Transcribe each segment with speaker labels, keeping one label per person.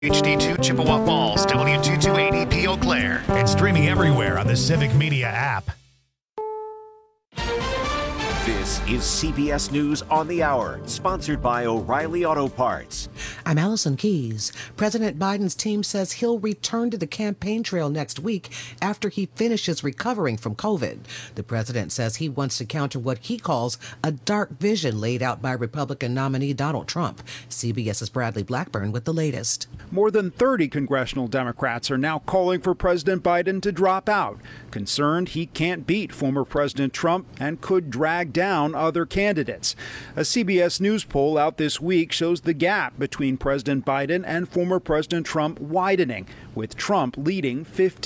Speaker 1: HD2 Chippewa Falls, W228EP Eau Claire, and streaming everywhere on the Civic Media app.
Speaker 2: This is CBS News on the Hour, sponsored by O'Reilly Auto Parts.
Speaker 3: I'm Allison Keyes. President Biden's team says he'll return to the campaign trail next week after he finishes recovering from COVID. The president says he wants to counter what he calls a dark vision laid out by Republican nominee Donald Trump. CBS's Bradley Blackburn with the latest.
Speaker 4: More than 30 congressional Democrats are now calling for President Biden to drop out, concerned he can't beat former President Trump and could drag down other candidates. A CBS News poll out this week shows the gap between President Biden and former President Trump widening, with Trump leading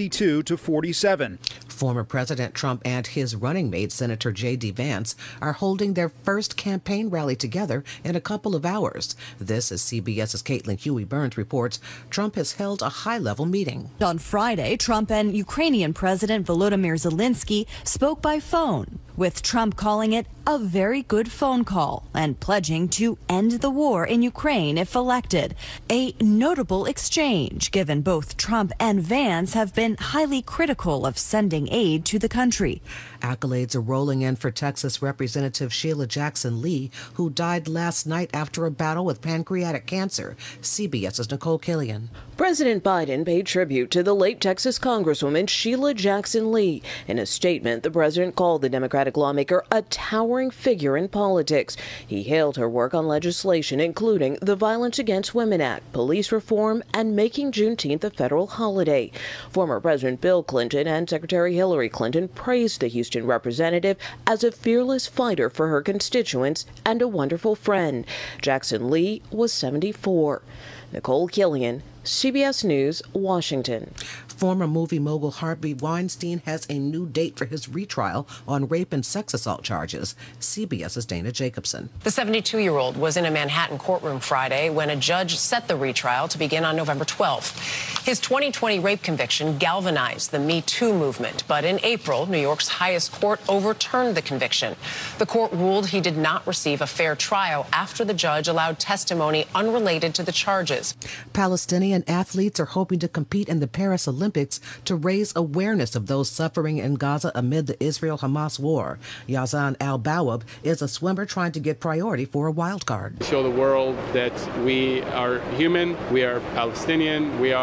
Speaker 4: 52-47.
Speaker 3: Former President Trump and his running mate, Senator J.D. Vance, are holding their first campaign rally together in a couple of hours. This, as CBS's Caitlin Huey-Burns reports, Trump has held a high-level meeting.
Speaker 5: On Friday, Trump and Ukrainian President Volodymyr Zelensky spoke by phone, with Trump calling it a very good phone call and pledging to end the war in Ukraine if elected. A notable exchange, given both Trump and Vance have been highly critical of sending aid to the country.
Speaker 3: Accolades are rolling in for Texas Representative Sheila Jackson Lee, who died last night after a battle with pancreatic cancer. CBS's Nicole Killian.
Speaker 6: President Biden paid tribute to the late Texas Congresswoman Sheila Jackson Lee. In a statement, the president called the Democratic lawmaker a towering figure in politics. He hailed her work on legislation, including the Violence Against Women Act, police reform, and making Juneteenth a federal holiday. Former President Bill Clinton and Secretary Hillary Clinton praised the Houston representative as a fearless fighter for her constituents and a wonderful friend. Jackson Lee was 74. Nicole Killian, CBS News, Washington.
Speaker 3: Former movie mogul Harvey Weinstein has a new date for his retrial on rape and sex assault charges. CBS's Dana Jacobson.
Speaker 7: The 72-year-old was in a Manhattan courtroom Friday when a judge set the retrial to begin on November 12th. His 2020 rape conviction galvanized the Me Too movement, but in April, New York's highest court overturned the conviction. The court ruled he did not receive a fair trial after the judge allowed testimony unrelated to the charges.
Speaker 3: Palestinian athletes are hoping to compete in the Paris Olympics to raise awareness of those suffering in Gaza amid the Israel-Hamas war. Yazan Al-Bawab is a swimmer trying to get priority for a wild card.
Speaker 8: Show the world that we are human, we are Palestinian, we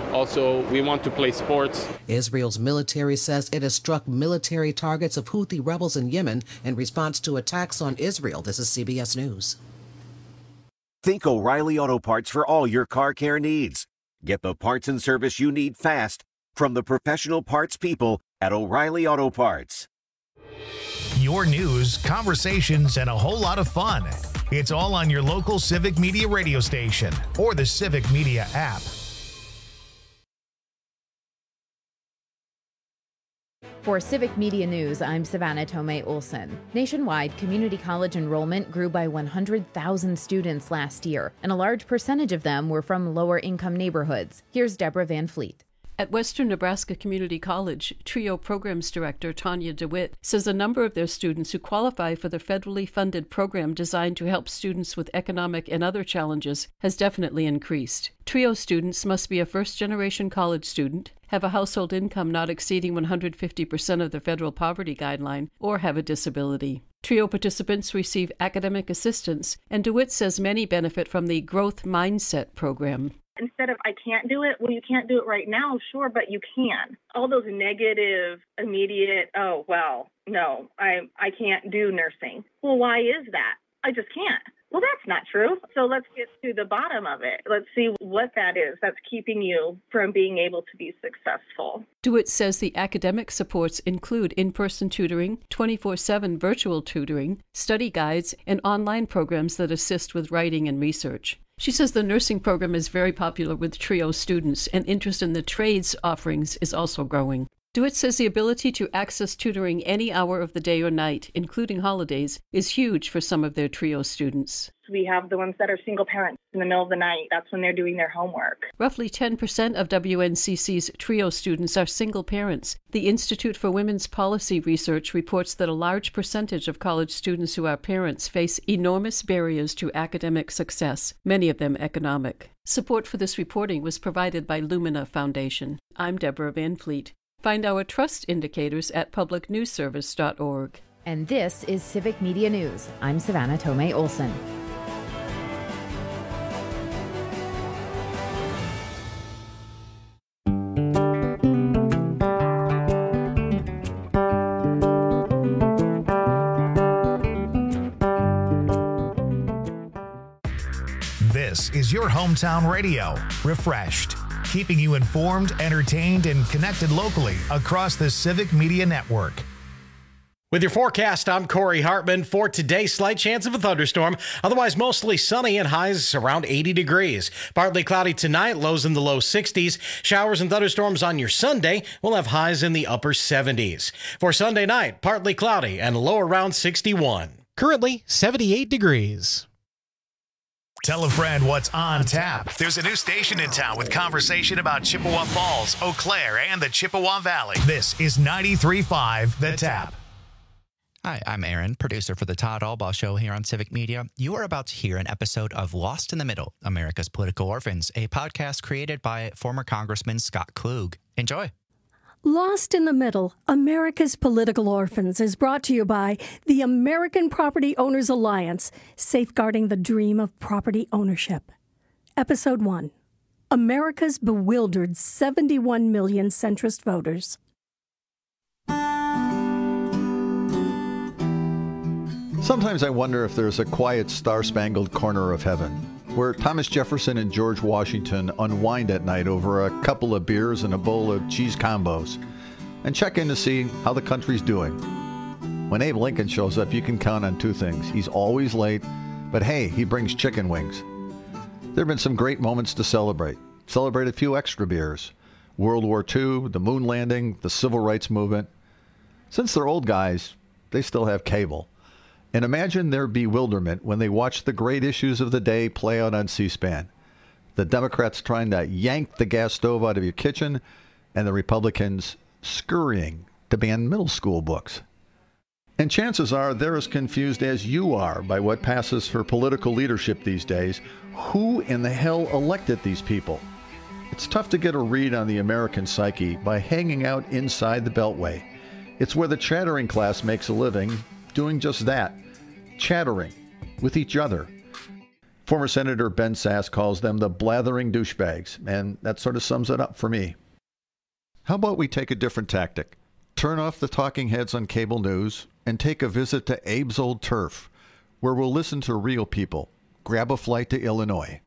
Speaker 8: want to play sports.
Speaker 3: Israel's military says it has struck military targets of Houthi rebels in Yemen in response to attacks on Israel. This is CBS News.
Speaker 2: Think O'Reilly Auto Parts for all your car care needs. Get the parts and service you need fast from the professional parts people at O'Reilly Auto Parts.
Speaker 1: Your news, conversations, and a whole lot of fun. It's all on your local Civic Media radio station or the Civic Media app.
Speaker 9: For Civic Media News, I'm Savannah Tomei Olson. Nationwide, community college enrollment grew by 100,000 students last year, and a large percentage of them were from lower-income neighborhoods. Here's Deborah Van Fleet.
Speaker 10: At Western Nebraska Community College, TRIO Programs Director Tanya DeWitt says a number of their students who qualify for the federally funded program designed to help students with economic and other challenges has definitely increased. TRIO students must be a first-generation college student, have a household income not exceeding 150% of the federal poverty guideline, or have a disability. TRIO participants receive academic assistance, and DeWitt says many benefit from the Growth Mindset program.
Speaker 11: Instead of, I can't do it, well, you can't do it right now, sure, but you can. All those negative, immediate, oh, well, no, I can't do nursing. Well, why is that? I just can't. Well, that's not true. So let's get to the bottom of it. Let's see what that is that's keeping you from being able to be successful.
Speaker 10: DeWitt says the academic supports include in-person tutoring, 24/7 virtual tutoring, study guides, and online programs that assist with writing and research. She says the nursing program is very popular with TRIO students, and interest in the trades offerings is also growing. DeWitt says the ability to access tutoring any hour of the day or night, including holidays, is huge for some of their TRIO students.
Speaker 11: We have the ones that are single parents in the middle of the night. That's when they're doing their homework.
Speaker 10: Roughly 10% of WNCC's TRIO students are single parents. The Institute for Women's Policy Research reports that a large percentage of college students who are parents face enormous barriers to academic success, many of them economic. Support for this reporting was provided by Lumina Foundation. I'm Deborah Van Fleet. Find our trust indicators at publicnewsservice.org.
Speaker 9: And this is Civic Media News. I'm Savannah Tomei Olson.
Speaker 1: This is your hometown radio, Refreshed, keeping you informed, entertained, and connected locally across the Civic Media Network.
Speaker 12: With your forecast, I'm Corey Hartman. For today, slight chance of a thunderstorm. Otherwise, mostly sunny and highs around 80 degrees. Partly cloudy tonight, lows in the low 60s. Showers and thunderstorms on your Sunday. We'll have highs in the upper 70s. For Sunday night, partly cloudy and low around 61.
Speaker 13: Currently, 78 degrees.
Speaker 1: Tell a friend what's on tap. There's a new station in town with conversation about Chippewa Falls, Eau Claire, and the Chippewa Valley. This is 93.5 The Tap.
Speaker 14: Hi, I'm Aaron, producer for the Todd Albaugh Show here on Civic Media. You are about to hear an episode of Lost in the Middle, America's Political Orphans, a podcast created by former Congressman Scott Klug. Enjoy.
Speaker 15: Lost in the Middle, America's Political Orphans is brought to you by the American Property Owners Alliance, safeguarding the dream of property ownership. Episode 1, America's Bewildered 71 Million Centrist Voters.
Speaker 16: Sometimes I wonder if there's a quiet, star-spangled corner of heaven where Thomas Jefferson and George Washington unwind at night over a couple of beers and a bowl of cheese combos and check in to see how the country's doing. When Abe Lincoln shows up, you can count on two things. He's always late, but hey, he brings chicken wings. There have been some great moments to celebrate. Celebrate a few extra beers. World War II, the moon landing, the civil rights movement. Since they're old guys, they still have cable. And imagine their bewilderment when they watch the great issues of the day play out on C-SPAN. The Democrats trying to yank the gas stove out of your kitchen, and the Republicans scurrying to ban middle school books. And chances are they're as confused as you are by what passes for political leadership these days. Who in the hell elected these people? It's tough to get a read on the American psyche by hanging out inside the Beltway. It's where the chattering class makes a living, doing just that, chattering with each other. Former Senator Ben Sasse calls them the blathering douchebags, and that sort of sums it up for me. How about we take a different tactic? Turn off the talking heads on cable news and take a visit to Abe's Old Turf, where we'll listen to real people. Grab a flight to Illinois.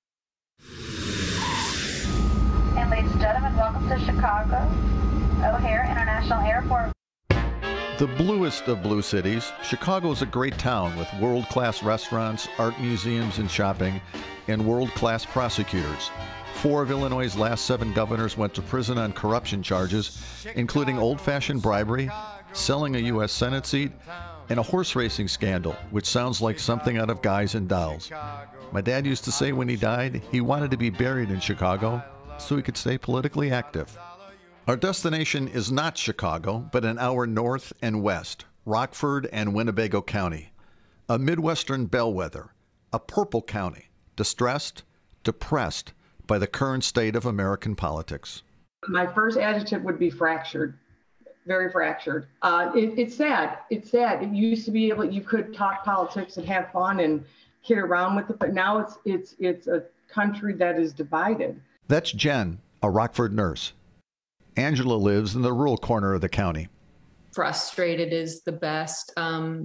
Speaker 17: And ladies and gentlemen, welcome to Chicago O'Hare International Airport.
Speaker 16: The bluest of blue cities, Chicago is a great town with world-class restaurants, art museums and shopping, and world-class prosecutors. 4 of Illinois' last 7 governors went to prison on corruption charges, including old-fashioned bribery, selling a U.S. Senate seat, and a horse racing scandal, which sounds like something out of Guys and Dolls. My dad used to say when he died, he wanted to be buried in Chicago so he could stay politically active. Our destination is not Chicago, but an hour north and west, Rockford and Winnebago County. A Midwestern bellwether, a purple county, distressed, depressed by the current state of American politics.
Speaker 18: My first adjective would be fractured, very fractured. It's sad. It's sad. It used to be able, you could talk politics and have fun and kid around with it, but now it's a country that is divided.
Speaker 16: That's Jen, a Rockford nurse. Angela lives in the rural corner of the county.
Speaker 19: Frustrated is the best, and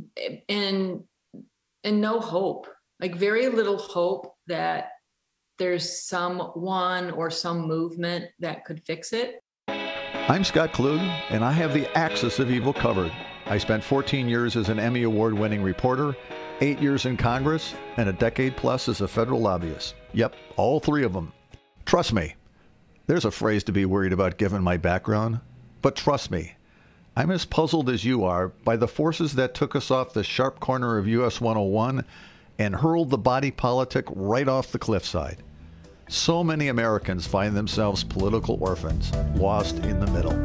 Speaker 19: no hope, like very little hope that there's someone or some movement that could fix it.
Speaker 16: I'm Scott Klug, and I have the axis of evil covered. I spent 14 years as an Emmy Award-winning reporter, 8 years in Congress, and a decade plus as a federal lobbyist. Yep, all 3 of them. Trust me. There's a phrase to be worried about given my background, But trust me, I'm as puzzled as you are by the forces that took us off the sharp corner of US 101 and hurled the body politic right off the cliffside. So many Americans find themselves political orphans, lost in the middle.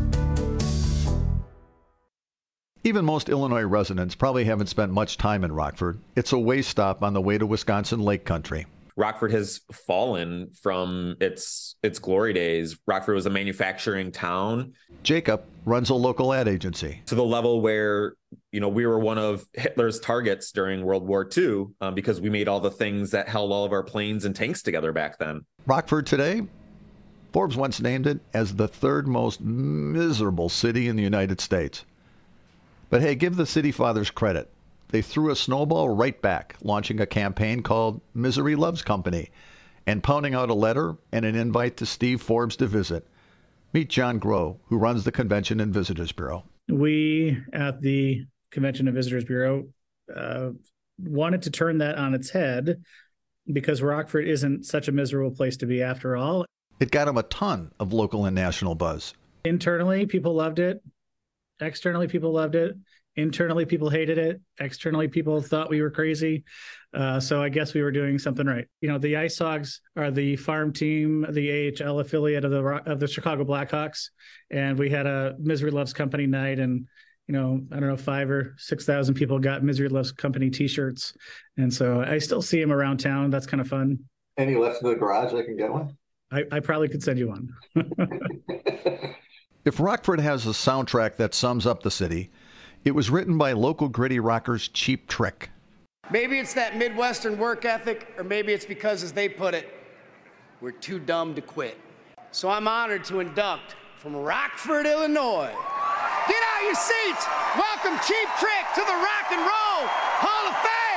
Speaker 16: Even most Illinois residents probably haven't spent much time in Rockford. It's a way stop on the way to Wisconsin Lake Country.
Speaker 20: Rockford has fallen from its glory days. Rockford was a manufacturing town.
Speaker 16: Jacob runs a local ad agency.
Speaker 20: To the level where, we were one of Hitler's targets during World War II because we made all the things that held all of our planes and tanks together back then.
Speaker 16: Rockford today, Forbes once named it as the third most miserable city in the United States. But hey, give the city fathers credit. They threw a snowball right back, launching a campaign called Misery Loves Company and pounding out a letter and an invite to Steve Forbes to visit. Meet John Groh, who runs the Convention and Visitors Bureau.
Speaker 21: We at the Convention and Visitors Bureau wanted to turn that on its head because Rockford isn't such a miserable place to be after all.
Speaker 16: It got him a ton of local and national buzz.
Speaker 21: Internally, people loved it. Externally, people loved it. Internally, people hated it. Externally, people thought we were crazy. So I guess we were doing something right. The Ice Hogs are the farm team, the AHL affiliate of the Chicago Blackhawks. And we had a Misery Loves Company night. And, 5,000 or 6,000 people got Misery Loves Company T-shirts. And so I still see them around town. That's kind of fun.
Speaker 16: Any left in the garage? I can get one?
Speaker 21: I probably could send you one.
Speaker 16: If Rockford has a soundtrack that sums up the city, it was written by local gritty rockers Cheap Trick.
Speaker 22: Maybe it's that Midwestern work ethic, or maybe it's because, as they put it, we're too dumb to quit. So I'm honored to induct from Rockford, Illinois. Get out of your seats! Welcome Cheap Trick to the Rock and Roll Hall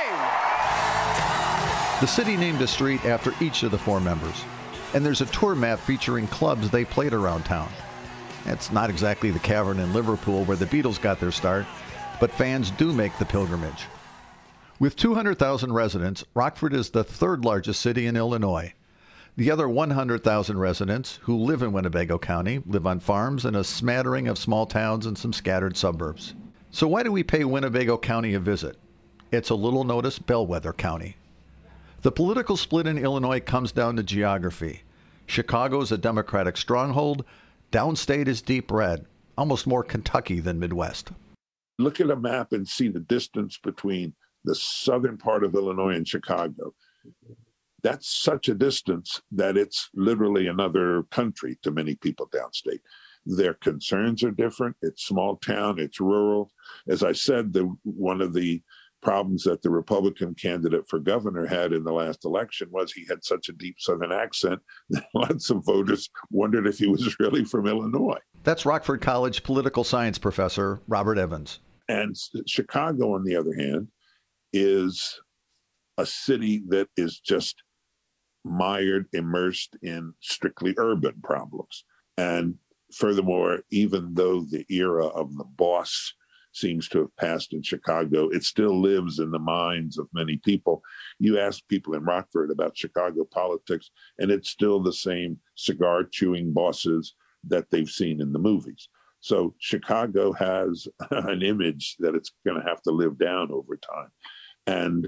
Speaker 22: of Fame!
Speaker 16: The city named a street after each of the four members, and there's a tour map featuring clubs they played around town. It's not exactly the Cavern in Liverpool where the Beatles got their start, but fans do make the pilgrimage. With 200,000 residents, Rockford is the third largest city in Illinois. The other 100,000 residents who live in Winnebago County live on farms and a smattering of small towns and some scattered suburbs. So why do we pay Winnebago County a visit? It's a little-noticed bellwether county. The political split in Illinois comes down to geography. Chicago's a Democratic stronghold. Downstate is deep red, almost more Kentucky than Midwest.
Speaker 23: Look at a map and see the distance between the southern part of Illinois and Chicago. That's such a distance that it's literally another country to many people downstate. Their concerns are different. It's small town, it's rural. As I said, one of the problems that the Republican candidate for governor had in the last election was he had such a deep Southern accent that lots of voters wondered if he was really from Illinois.
Speaker 16: That's Rockford College political science professor Robert Evans.
Speaker 23: And Chicago, on the other hand, is a city that is just mired, immersed in strictly urban problems. And furthermore, even though the era of the boss seems to have passed in Chicago, it still lives in the minds of many people. You ask people in Rockford about Chicago politics, and it's still the same cigar-chewing bosses that they've seen in the movies. So Chicago has an image that it's going to have to live down over time. And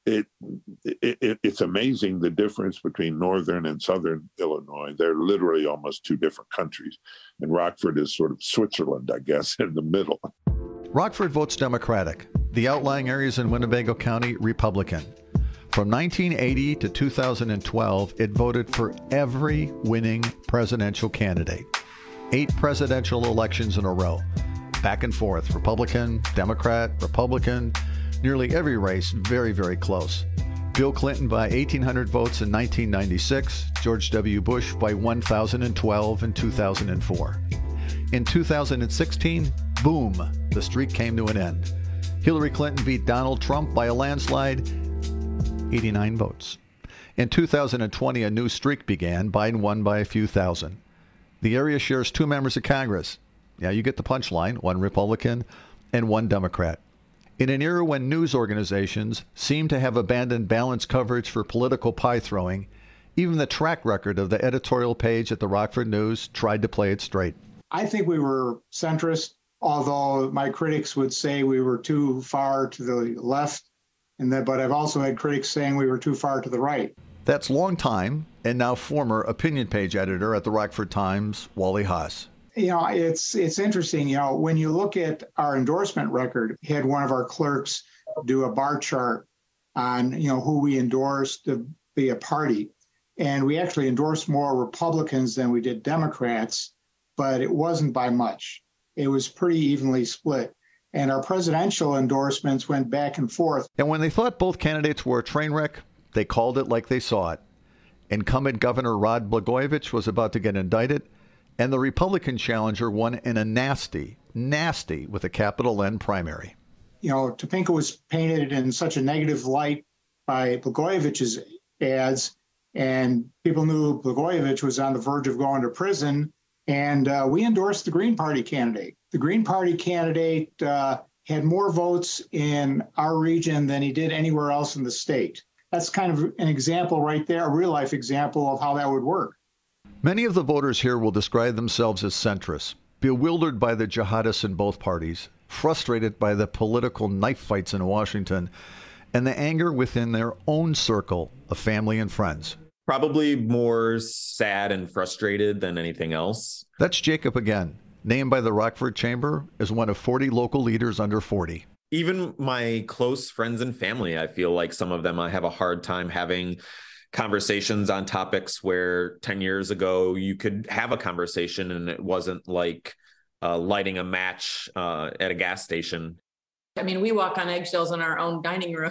Speaker 23: it's amazing the difference between northern and southern Illinois. They're literally almost two different countries. And Rockford is sort of Switzerland, I guess, in the middle.
Speaker 16: Rockford votes Democratic. The outlying areas in Winnebago County, Republican. From 1980 to 2012, it voted for every winning presidential candidate. 8 presidential elections in a row. Back and forth, Republican, Democrat, Republican. Nearly every race very, very close. Bill Clinton by 1,800 votes in 1996, George W. Bush by 1,012 in 2004. In 2016, boom, the streak came to an end. Hillary Clinton beat Donald Trump by a landslide, 89 votes. In 2020, a new streak began. Biden won by a few thousand. The area shares 2 members of Congress. Yeah, you get the punchline, 1 Republican and 1 Democrat. In an era when news organizations seem to have abandoned balanced coverage for political pie-throwing, even the track record of the editorial page at the Rockford News tried to play it straight.
Speaker 4: I think we were centrist, although my critics would say we were too far to the left, but I've also had critics saying we were too far to the right.
Speaker 16: That's longtime and now former opinion page editor at the Rockford Times, Wally Haas.
Speaker 4: It's interesting. When you look at our endorsement record, had one of our clerks do a bar chart on, who we endorsed to be a party. And we actually endorsed more Republicans than we did Democrats, but it wasn't by much. It was pretty evenly split. And our presidential endorsements went back and forth.
Speaker 16: And when they thought both candidates were a train wreck, they called it like they saw it. Incumbent Governor Rod Blagojevich was about to get indicted, and the Republican challenger won in a nasty with a capital N primary.
Speaker 4: Topinka was painted in such a negative light by Blagojevich's ads, and people knew Blagojevich was on the verge of going to prison, and we endorsed the Green Party candidate. The Green Party candidate had more votes in our region than he did anywhere else in the state. That's kind of an example right there, a real-life example of how that would work.
Speaker 16: Many of the voters here will describe themselves as centrists, bewildered by the jihadists in both parties, frustrated by the political knife fights in Washington, and the anger within their own circle of family and friends.
Speaker 20: Probably more sad and frustrated than anything else.
Speaker 16: That's Jacob again, named by the Rockford Chamber as one of 40 local leaders under 40.
Speaker 20: Even my close friends and family, I feel like some of them I have a hard time having conversations on topics where 10 years ago you could have a conversation and it wasn't like lighting a match at a gas station.
Speaker 19: I mean, we walk on eggshells in our own dining room,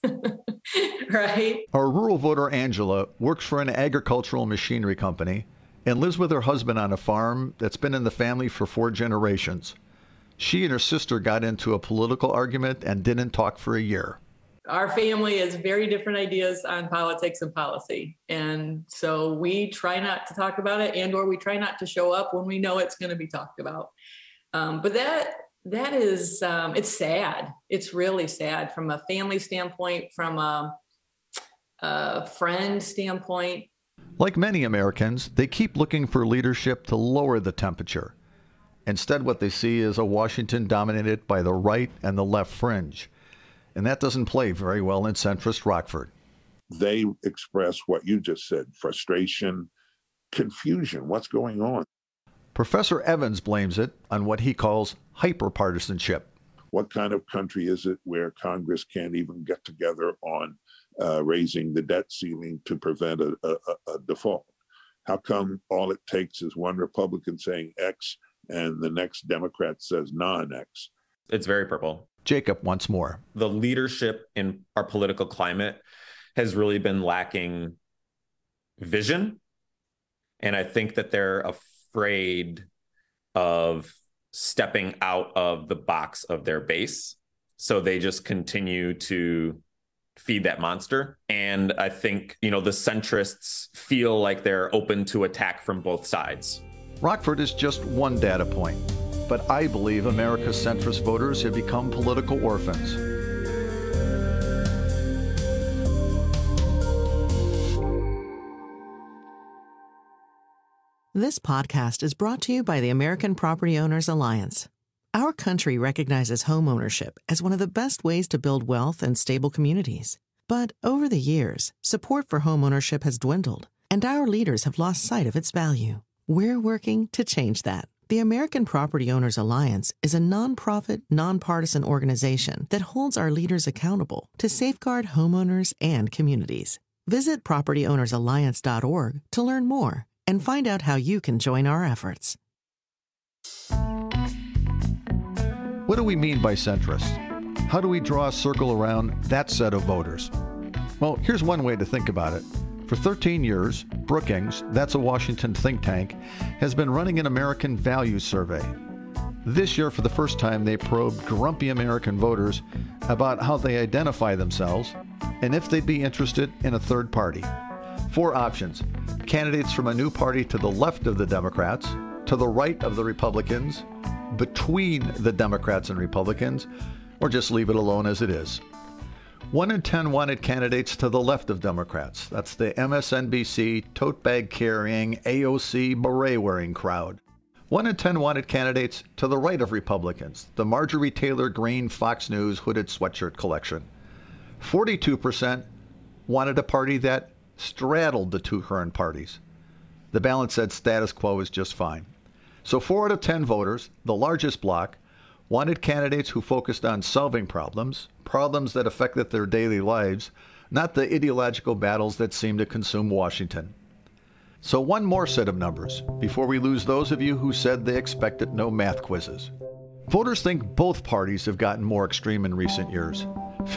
Speaker 19: right?
Speaker 16: Our rural voter, Angela, works for an agricultural machinery company and lives with her husband on a farm that's been in the family for 4 generations. She and her sister got into a political argument and didn't talk for a year.
Speaker 19: Our family has very different ideas on politics and policy. And so we try not to talk about it, or we try not to show up when we know it's going to be talked about. But that is, it's sad. It's really sad from a family standpoint, from a friend standpoint.
Speaker 16: Like many Americans, they keep looking for leadership to lower the temperature. Instead, what they see is a Washington dominated by the right and the left fringe. And that doesn't play very well in centrist Rockford.
Speaker 23: They express what you just said, frustration, confusion. What's going on?
Speaker 16: Professor Evans blames it on what he calls hyperpartisanship.
Speaker 23: What kind of country is it where Congress can't even get together on raising the debt ceiling to prevent a default? How come all it takes is one Republican saying X and the next Democrat says non-X?
Speaker 20: It's very purple.
Speaker 16: Jacob wants more.
Speaker 20: The leadership in our political climate has really been lacking vision. And I think that they're afraid of stepping out of the box of their base. So they just continue to feed that monster. And I think, the centrists feel like they're open to attack from both sides.
Speaker 16: Rockford is just one data point, but I believe America's centrist voters have become political orphans.
Speaker 5: This podcast is brought to you by the American Property Owners Alliance. Our country recognizes homeownership as one of the best ways to build wealth and stable communities. But over the years, support for homeownership has dwindled, and our leaders have lost sight of its value. We're working to change that. The American Property Owners Alliance is a nonprofit, nonpartisan organization that holds our leaders accountable to safeguard homeowners and communities. Visit propertyownersalliance.org to learn more and find out how you can join our efforts.
Speaker 16: What do we mean by centrist? How do we draw a circle around that set of voters? Well, here's one way to think about it. For 13 years, Brookings, that's a Washington think tank, has been running an American Values Survey. This year, for the first time, they probed grumpy American voters about how they identify themselves and if they'd be interested in a third party. 4 options: candidates from a new party to the left of the Democrats, to the right of the Republicans, between the Democrats and Republicans, or just leave it alone as it is. 1 in 10 wanted candidates to the left of Democrats. That's the MSNBC, tote bag carrying, AOC, beret wearing crowd. 1 in 10 wanted candidates to the right of Republicans, the Marjorie Taylor Greene Fox News hooded sweatshirt collection. 42% wanted a party that straddled the two current parties. The balance said status quo is just fine. So 4 out of 10 voters, the largest bloc, wanted candidates who focused on solving problems that affected their daily lives, not the ideological battles that seem to consume Washington. So one more set of numbers before we lose those of you who said they expected no math quizzes. Voters think both parties have gotten more extreme in recent years.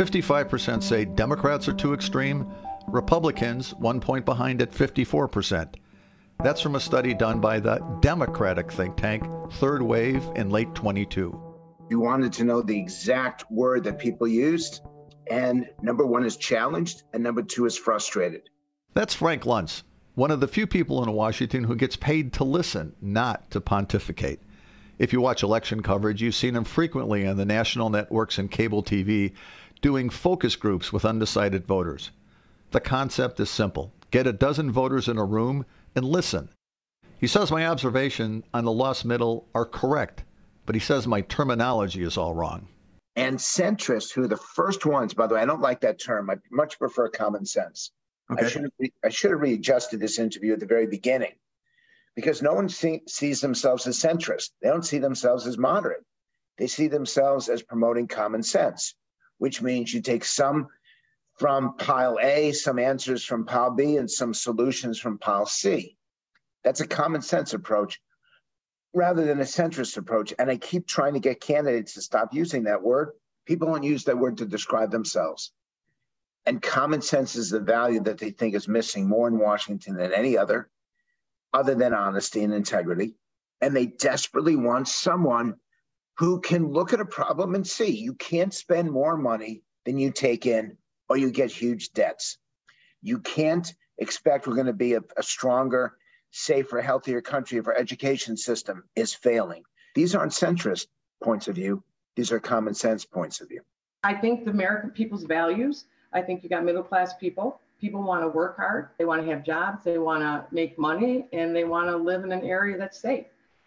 Speaker 16: 55% say Democrats are too extreme, Republicans 1 point behind at 54%. That's from a study done by the Democratic think tank Third Wave in late 22.
Speaker 6: You wanted to know the exact word that people used, and number 1 is challenged, and number 2 is frustrated.
Speaker 16: That's Frank Luntz, one of the few people in Washington who gets paid to listen, not to pontificate. If you watch election coverage, you've seen him frequently on the national networks and cable TV doing focus groups with undecided voters. The concept is simple. Get a dozen voters in a room and listen. He says my observation on the lost middle are correct, but he says my terminology is all wrong.
Speaker 6: And centrists, who are the first ones, by the way, I don't like that term. I much prefer common sense. Okay. I should have readjusted this interview at the very beginning, because no one sees themselves as centrist. They don't see themselves as moderate. They see themselves as promoting common sense, which means you take some from pile A, some answers from pile B, and some solutions from pile C. That's a common sense approach rather than a centrist approach. And I keep trying to get candidates to stop using that word. People don't use that word to describe themselves. And common sense is the value that they think is missing more in Washington than any other than honesty and integrity. And they desperately want someone who can look at a problem and see you can't spend more money than you take in, or you get huge debts. You can't expect we're going to be a stronger, safer, healthier country if our education system is failing. These aren't centrist points of view. These are common sense points of view.
Speaker 18: I think the American people's values, I think you got middle class people. People want to work hard. They want to have jobs. They want to make money, and they want to live in an area that's safe.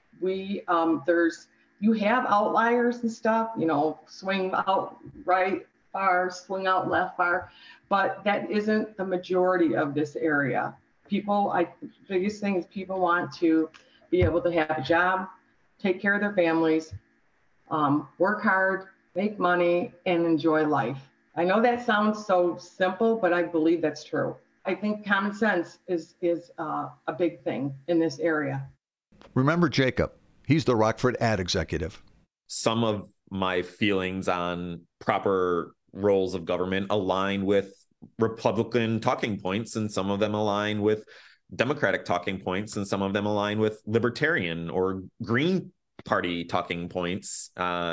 Speaker 18: You have outliers and stuff, swing out right far, swing out left far, but that isn't the majority of this area. Biggest thing is people want to be able to have a job, take care of their families, work hard, make money, and enjoy life. I know that sounds so simple, but I believe that's true. I think common sense is a big thing in this area.
Speaker 16: Remember Jacob. He's the Rockford ad executive.
Speaker 20: Some of my feelings on proper roles of government align with Republican talking points, and some of them align with Democratic talking points, and some of them align with Libertarian or Green Party talking points.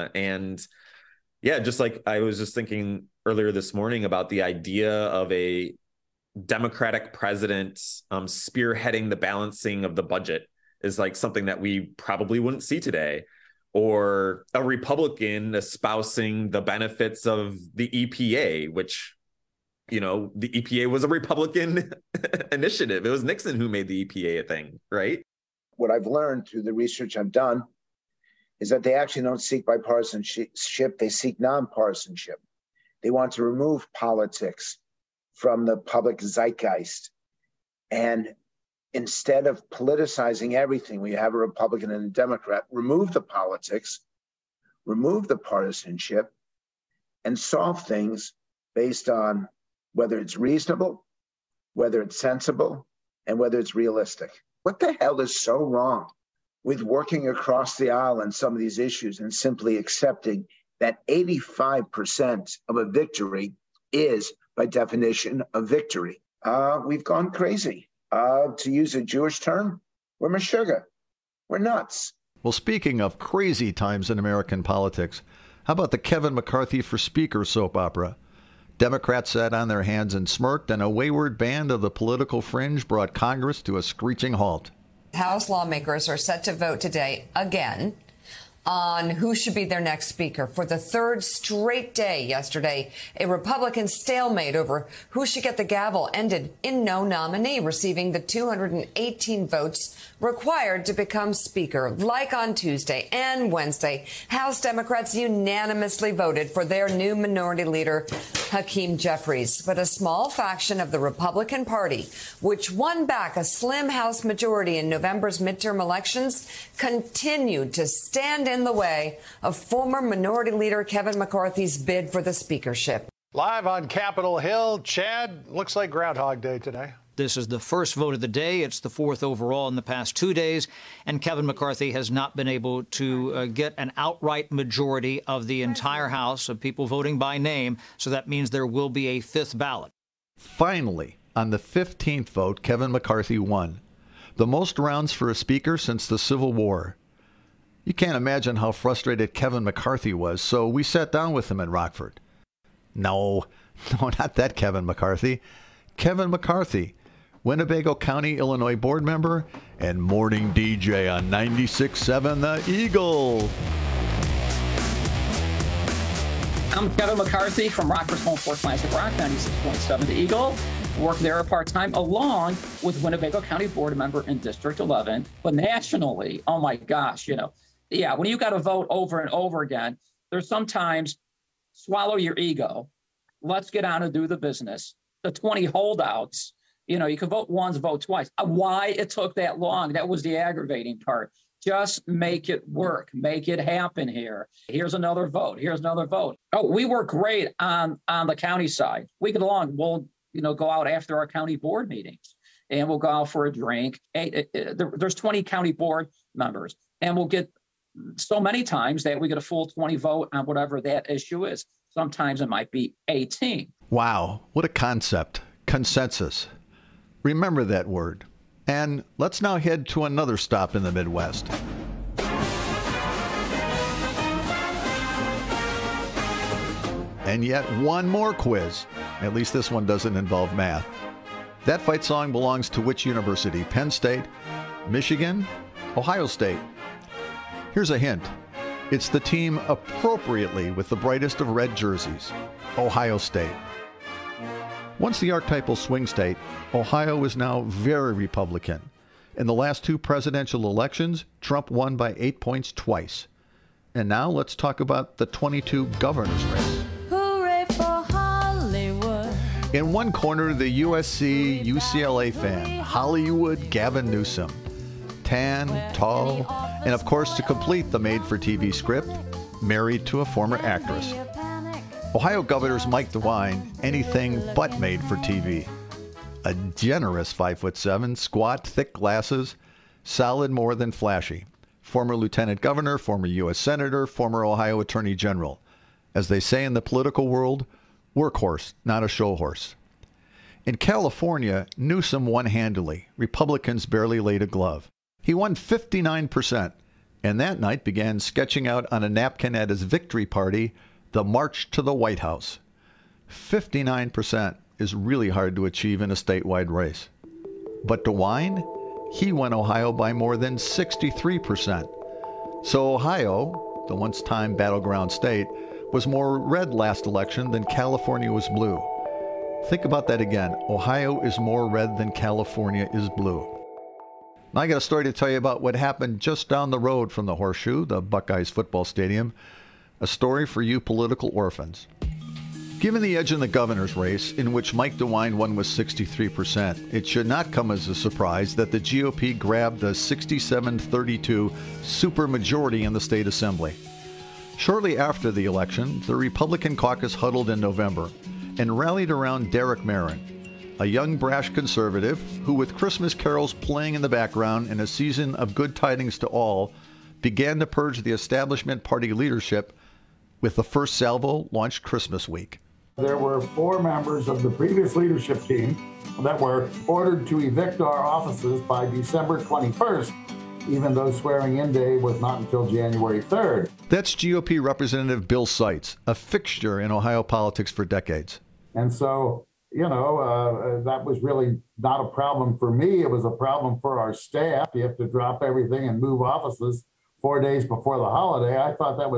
Speaker 20: Just like I was just thinking earlier this morning about the idea of a Democratic president spearheading the balancing of the budget is like something that we probably wouldn't see today, or a Republican espousing the benefits of the EPA, which, the EPA was a Republican initiative. It was Nixon who made the EPA a thing, right?
Speaker 6: What I've learned through the research I've done is that they actually don't seek bipartisanship, they seek nonpartisanship. They want to remove politics from the public zeitgeist. And instead of politicizing everything, we have a Republican and a Democrat, remove the politics, remove the partisanship, and solve things based on whether it's reasonable, whether it's sensible, and whether it's realistic. What the hell is so wrong with working across the aisle on some of these issues and simply accepting that 85% of a victory is, by definition, a victory? We've gone crazy. To use a Jewish term, we're meshuggah. We're nuts.
Speaker 16: Well, speaking of crazy times in American politics, how about the Kevin McCarthy for Speaker soap opera? Democrats sat on their hands and smirked, and a wayward band of the political fringe brought Congress to a screeching halt.
Speaker 7: House lawmakers are set to vote today again on who should be their next speaker. For the third straight day yesterday, a Republican stalemate over who should get the gavel ended in no nominee receiving the 218 votes required to become Speaker. Like on Tuesday and Wednesday, House Democrats unanimously voted for their new Minority Leader, Hakeem Jeffries. But a small faction of the Republican Party, which won back a slim House majority in November's midterm elections, continued to stand in the way of former Minority Leader Kevin McCarthy's bid for the speakership.
Speaker 2: Live on Capitol Hill, Chad, looks like Groundhog Day today.
Speaker 3: This is the first vote of the day. It's the fourth overall in the past 2 days, and Kevin McCarthy has not been able to get an outright majority of the entire House of people voting by name, so that means there will be a fifth ballot.
Speaker 16: Finally, on the 15th vote, Kevin McCarthy won. The most rounds for a speaker since the Civil War. You can't imagine how frustrated Kevin McCarthy was, so we sat down with him in Rockford. No, not that Kevin McCarthy. Kevin McCarthy, Winnebago County, Illinois board member and morning DJ on 96.7 The Eagle.
Speaker 8: I'm Kevin McCarthy from Rockford's home for Classic Rock, 96.7 The Eagle. Work there part-time along with Winnebago County board member in District 11. But nationally, oh my gosh, when you got to vote over and over again, there's sometimes swallow your ego. Let's get on and do the business. The 20 holdouts, you can vote once, vote twice. Why it took that long, that was the aggravating part. Just make it work. Make it happen here. Here's another vote. Here's another vote. Oh, we work great on the county side. We get along. We'll, go out after our county board meetings and we'll go out for a drink. There's 20 county board members and we'll get so many times that we get a full 20 vote on whatever that issue is. Sometimes it might be 18.
Speaker 16: Wow, what a concept. Consensus. Remember that word. And let's now head to another stop in the Midwest. And yet one more quiz. At least this one doesn't involve math. That fight song belongs to which university? Penn State, Michigan, Ohio State? Here's a hint. It's the team appropriately with the brightest of red jerseys, Ohio State. Once the archetypal swing state, Ohio is now very Republican. In the last two presidential elections, Trump won by 8 points twice. And now let's talk about the 22 governor's race.
Speaker 24: Hooray for Hollywood.
Speaker 16: In one corner, the USC UCLA fan, Hollywood Gavin Newsom. Tan, tall, and of course, to complete the made-for-TV script, married to a former actress. Ohio Governor's Mike DeWine, anything but made for TV. A generous 5'7", squat, thick glasses, solid more than flashy. Former Lieutenant Governor, former U.S. Senator, former Ohio Attorney General. As they say in the political world, workhorse, not a show horse. In California, Newsom won handily. Republicans barely laid a glove. He won 59%, and that night began sketching out on a napkin at his victory party the March to the White House. 59% is really hard to achieve in a statewide race. But DeWine, he won Ohio by more than 63%. So Ohio, the once-time battleground state, was more red last election than California was blue. Think about that again. Ohio is more red than California is blue. Now I got a story to tell you about what happened just down the road from the Horseshoe, the Buckeyes football stadium. A story for you political orphans. Given the edge in the governor's race, in which Mike DeWine won with 63%, it should not come as a surprise that the GOP grabbed a 67-32 supermajority in the state assembly. Shortly after the election, the Republican caucus huddled in November and rallied around Derek Marin, a young brash conservative who, with Christmas carols playing in the background and a season of good tidings to all, began to purge the establishment party leadership with the first salvo launched Christmas week.
Speaker 25: There were 4 members of the previous leadership team that were ordered to evict our offices by December 21st, even though swearing-in day was not until January 3rd.
Speaker 16: That's GOP Representative Bill Seitz, a fixture in Ohio politics for decades.
Speaker 25: And so, that was really not a problem for me. It was a problem for our staff. You have to drop everything and move offices 4 days before the holiday. I thought that was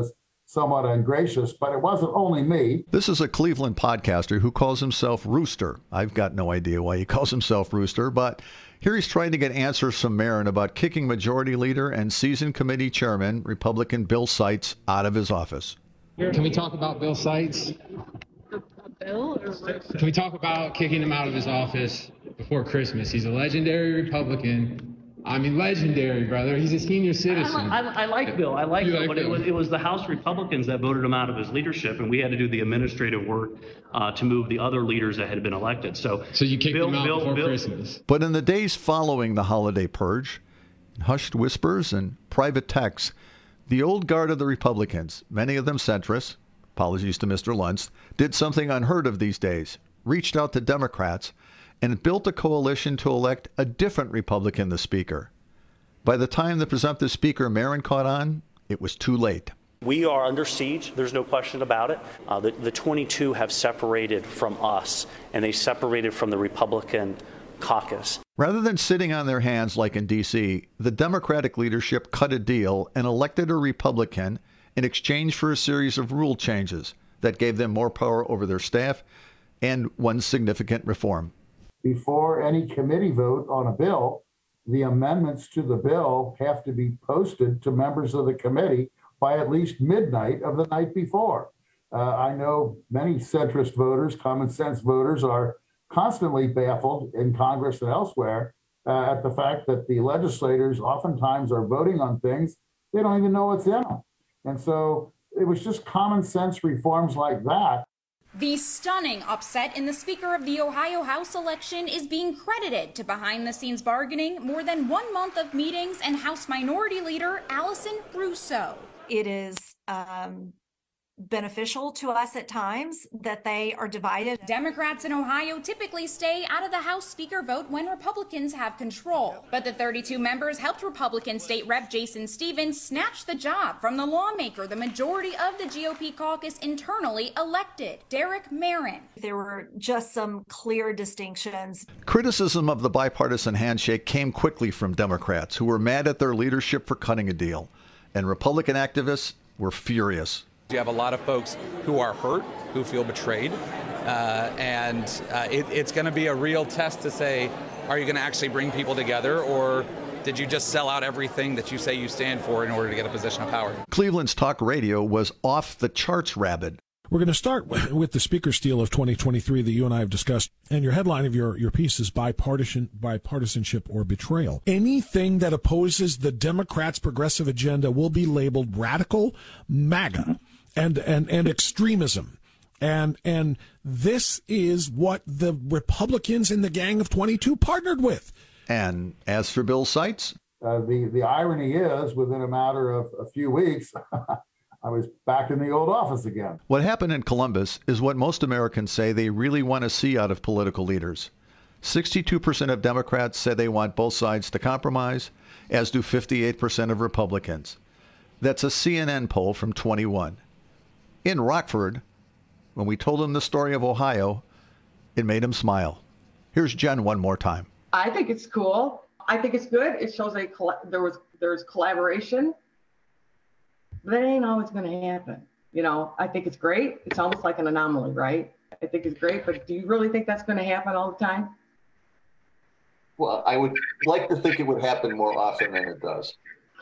Speaker 25: somewhat ungracious, but it wasn't only me.
Speaker 16: This is a Cleveland podcaster who calls himself Rooster. I've got no idea why he calls himself Rooster, but here he's trying to get answers from Marin about kicking Majority Leader and Season Committee Chairman, Republican Bill Seitz, out of his office.
Speaker 9: Can we talk about Bill Seitz?
Speaker 17: Bill?
Speaker 9: Can we talk about kicking him out of his office before Christmas? He's a legendary Republican. I mean, legendary, brother. He's a senior citizen.
Speaker 10: I like Bill. I like Bill, but it was the House Republicans that voted him out of his leadership, and we had to do the administrative work to move the other leaders that had been elected. So
Speaker 9: you kicked him out before Christmas.
Speaker 16: But in the days following the holiday purge, in hushed whispers and private texts, the old guard of the Republicans, many of them centrists, apologies to Mr. Luntz, did something unheard of these days, reached out to Democrats, and built a coalition to elect a different Republican the Speaker. By the time the presumptive Speaker, Marin, caught on, it was too late.
Speaker 10: We are under siege. There's no question about it. The 22 have separated from us, and they separated from the Republican caucus.
Speaker 16: Rather than sitting on their hands like in D.C., the Democratic leadership cut a deal and elected a Republican in exchange for a series of rule changes that gave them more power over their staff and one significant reform.
Speaker 25: Before any committee vote on a bill, the amendments to the bill have to be posted to members of the committee by at least midnight of the night before. I know many centrist voters, common sense voters, are constantly baffled in Congress and elsewhere at the fact that the legislators oftentimes are voting on things they don't even know what's in them. And so it was just common sense reforms like that.
Speaker 11: The stunning upset in the Speaker of the Ohio House election is being credited to behind-the-scenes bargaining, more than 1 month of meetings, and House Minority Leader Allison Russo.
Speaker 12: It is beneficial to us at times that they are divided.
Speaker 11: Democrats in Ohio typically stay out of the House Speaker vote when Republicans have control. But the 32 members helped Republican State Rep Jason Stevens snatch the job from the lawmaker the majority of the GOP caucus internally elected, Derek Marin.
Speaker 12: There were just some clear distinctions.
Speaker 16: Criticism of the bipartisan handshake came quickly from Democrats who were mad at their leadership for cutting a deal, and Republican activists were furious.
Speaker 13: You have a lot of folks who are hurt, who feel betrayed, and it's going to be a real test to say, are you going to actually bring people together, or did you just sell out everything that you say you stand for in order to get a position of power?
Speaker 16: Cleveland's talk radio was off the charts rabid.
Speaker 26: We're going to start with the speaker steal of 2023 that you and I have discussed. And your headline of your piece is bipartisanship or betrayal. Anything that opposes the Democrats' progressive agenda will be labeled radical, MAGA, and extremism. And this is what the Republicans in the Gang of 22 partnered with.
Speaker 16: And as for Bill Seitz?
Speaker 25: The irony is, within a matter of a few weeks, I was back in the old office again.
Speaker 16: What happened in Columbus is what most Americans say they really want to see out of political leaders. 62% of Democrats say they want both sides to compromise, as do 58% of Republicans. That's a CNN poll from 21. In Rockford, when we told him the story of Ohio, it made him smile. Here's Jen one more time.
Speaker 18: I think it's cool. I think it's good. It shows there's collaboration. But that ain't always going to happen. You know, I think it's great. It's almost like an anomaly, right? I think it's great, but do you really think that's going to happen all the time?
Speaker 27: Well, I would like to think it would happen more often than it does.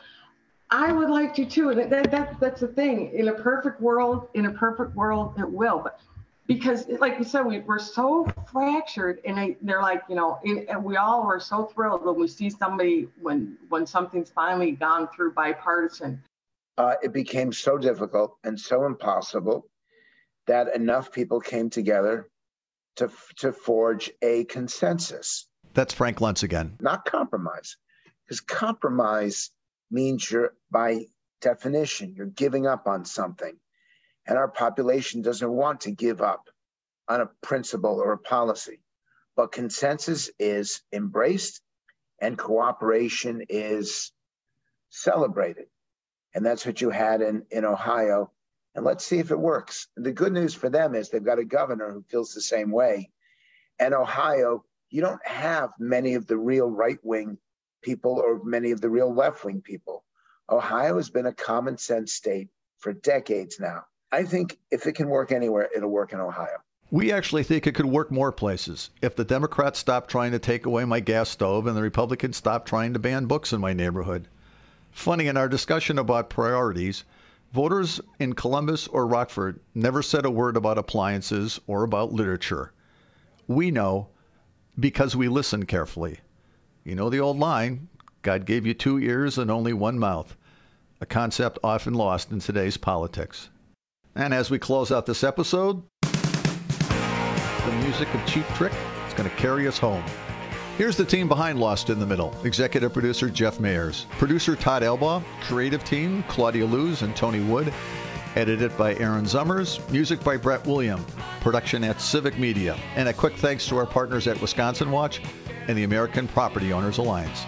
Speaker 18: I would like to too. That's the thing. In a perfect world, it will. But because, like you said, we're so fractured, and they're like, you know, and we all were so thrilled when we see somebody when something's finally gone through bipartisan.
Speaker 6: It became so difficult and so impossible that enough people came together to forge a consensus.
Speaker 16: That's Frank Luntz again.
Speaker 6: Not compromise, because compromise means you're, by definition, you're giving up on something. And our population doesn't want to give up on a principle or a policy. But consensus is embraced and cooperation is celebrated. And that's what you had in Ohio. And let's see if it works. The good news for them is they've got a governor who feels the same way. And Ohio, you don't have many of the real right-wing people or many of the real left-wing people. Ohio has been a common sense state for decades now. I think if it can work anywhere, it'll work in Ohio.
Speaker 16: We actually think it could work more places. If the Democrats stop trying to take away my gas stove and the Republicans stop trying to ban books in my neighborhood. Funny, in our discussion about priorities, voters in Columbus or Rockford never said a word about appliances or about literature. We know because we listen carefully. You know the old line, God gave you 2 ears and only 1 mouth, a concept often lost in today's politics. And as we close out this episode, the music of Cheap Trick is going to carry us home. Here's the team behind Lost in the Middle. Executive producer Jeff Mayers. Producer Todd Elbaugh. Creative team Claudia Luz and Tony Wood. Edited by Aaron Zummers. Music by Brett William. Production at Civic Media. And a quick thanks to our partners at Wisconsin Watch and the American Property Owners Alliance.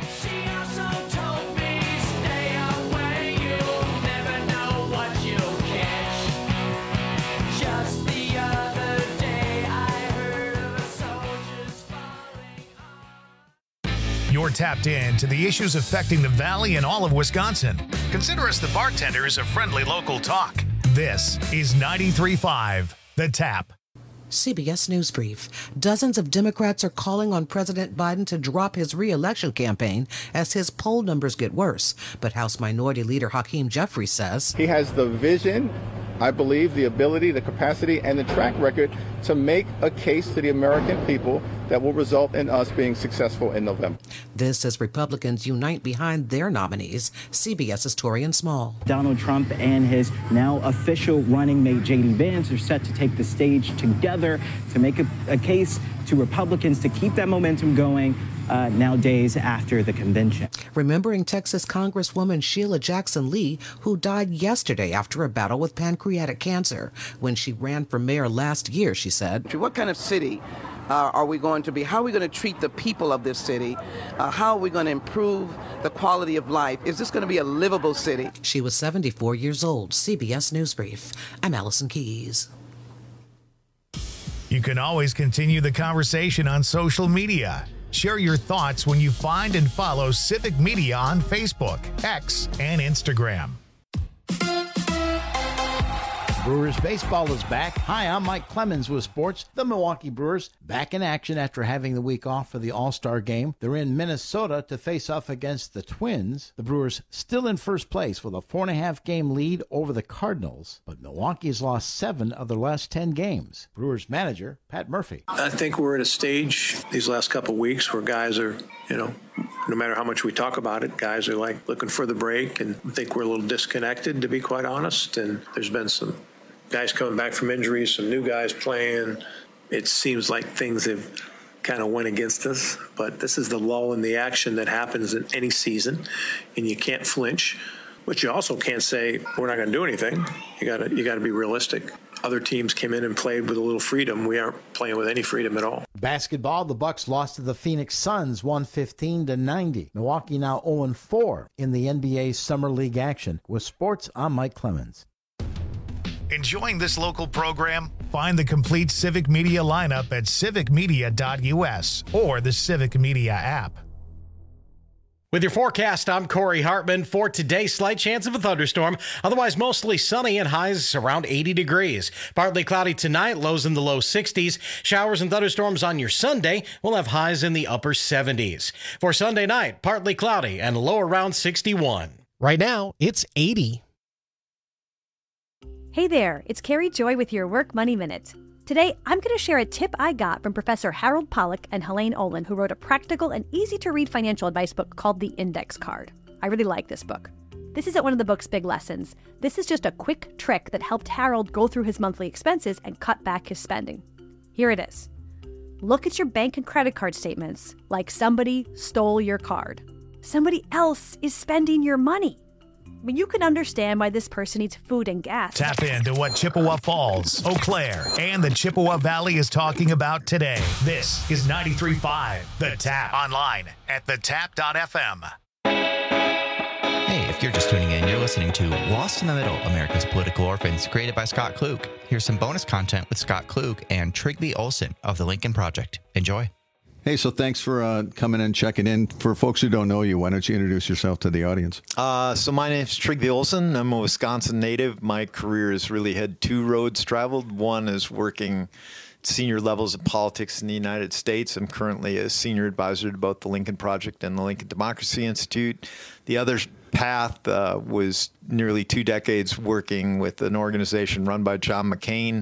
Speaker 1: You're tapped in to the issues affecting the Valley and all of Wisconsin. Consider us the bartenders of friendly local talk. This is 93.5 The Tap.
Speaker 4: CBS News Brief. Dozens of Democrats are calling on President Biden to drop his re-election campaign as his poll numbers get worse. But House Minority Leader Hakeem Jeffries says
Speaker 14: he has the vision, I believe, the ability, the capacity, and the track record to make a case to the American people that will result in us being successful in November.
Speaker 4: This as Republicans unite behind their nominees. CBS's Torian Small.
Speaker 15: Donald Trump and his now official running mate J.D. Vance are set to take the stage together to make a case to Republicans to keep that momentum going now days after the convention.
Speaker 4: Remembering Texas Congresswoman Sheila Jackson Lee, who died yesterday after a battle with pancreatic cancer. When she ran for mayor last year, she said,
Speaker 19: "What kind of city are we going to be? How are we going to treat the people of this city? How are we going to improve the quality of life? Is this going to be a livable city?"
Speaker 4: She was 74 years old. CBS News Brief. I'm Allison Keyes.
Speaker 1: You can always continue the conversation on social media. Share your thoughts when you find and follow Civic Media on Facebook, X, and Instagram.
Speaker 21: Brewers baseball is back. Hi, I'm Mike Clemens with sports. The Milwaukee Brewers back in action after having the week off for the All-Star game. They're in Minnesota to face off against the Twins. The Brewers still in first place with a 4.5-game lead over the Cardinals, but Milwaukee's lost 7 of their last 10 games. Brewers manager Pat Murphy.
Speaker 22: I think we're at a stage these last couple of weeks where guys are, no matter how much we talk about it, guys are like looking for the break, and I think we're a little disconnected, to be quite honest. And there's been some guys coming back from injuries, some new guys playing. It seems like things have kind of went against us, but this is the lull in the action that happens in any season, and you can't flinch. But you also can't say we're not going to do anything. You got to be realistic. Other teams came in and played with a little freedom. We aren't playing with any freedom at all.
Speaker 21: Basketball, the Bucks lost to the Phoenix Suns 115-90. Milwaukee now 0-4 in the NBA Summer League action. With sports, I'm Mike Clemens.
Speaker 1: Enjoying this local program? Find the complete Civic Media lineup at civicmedia.us or the Civic Media app.
Speaker 28: With your forecast, I'm Corey Hartman. For today, slight chance of a thunderstorm. Otherwise, mostly sunny and highs around 80 degrees. Partly cloudy tonight, lows in the low 60s. Showers and thunderstorms on your Sunday. We'll have highs in the upper 70s. For Sunday night, partly cloudy and low around 61. Right now, it's 80.
Speaker 29: Hey there, it's Carrie Joy with your Work Money Minute. Today, I'm going to share a tip I got from Professor Harold Pollack and Helene Olin, who wrote a practical and easy-to-read financial advice book called The Index Card. I really like this book. This isn't one of the book's big lessons. This is just a quick trick that helped Harold go through his monthly expenses and cut back his spending. Here it is. Look at your bank and credit card statements like somebody stole your card. Somebody else is spending your money. I mean, you can understand why this person needs food and gas.
Speaker 1: Tap into what Chippewa Falls, Eau Claire, and the Chippewa Valley is talking about today. This is 93.5 The Tap. Online at thetap.fm.
Speaker 30: Hey, if you're just tuning in, you're listening to Lost in the Middle, America's Political Orphans, created by Scott Klug. Here's some bonus content with Scott Klug and Trigby Olson of the Lincoln Project. Enjoy.
Speaker 16: Hey, so thanks for coming and checking in. For folks who don't know you, why don't you introduce yourself to the audience?
Speaker 2: So my name is Trygve Olsen. I'm a Wisconsin native. My career has really had two roads traveled. One is working senior levels of politics in the United States. I'm currently a senior advisor to both the Lincoln Project and the Lincoln Democracy Institute. The other path was nearly 2 decades working with an organization run by John McCain,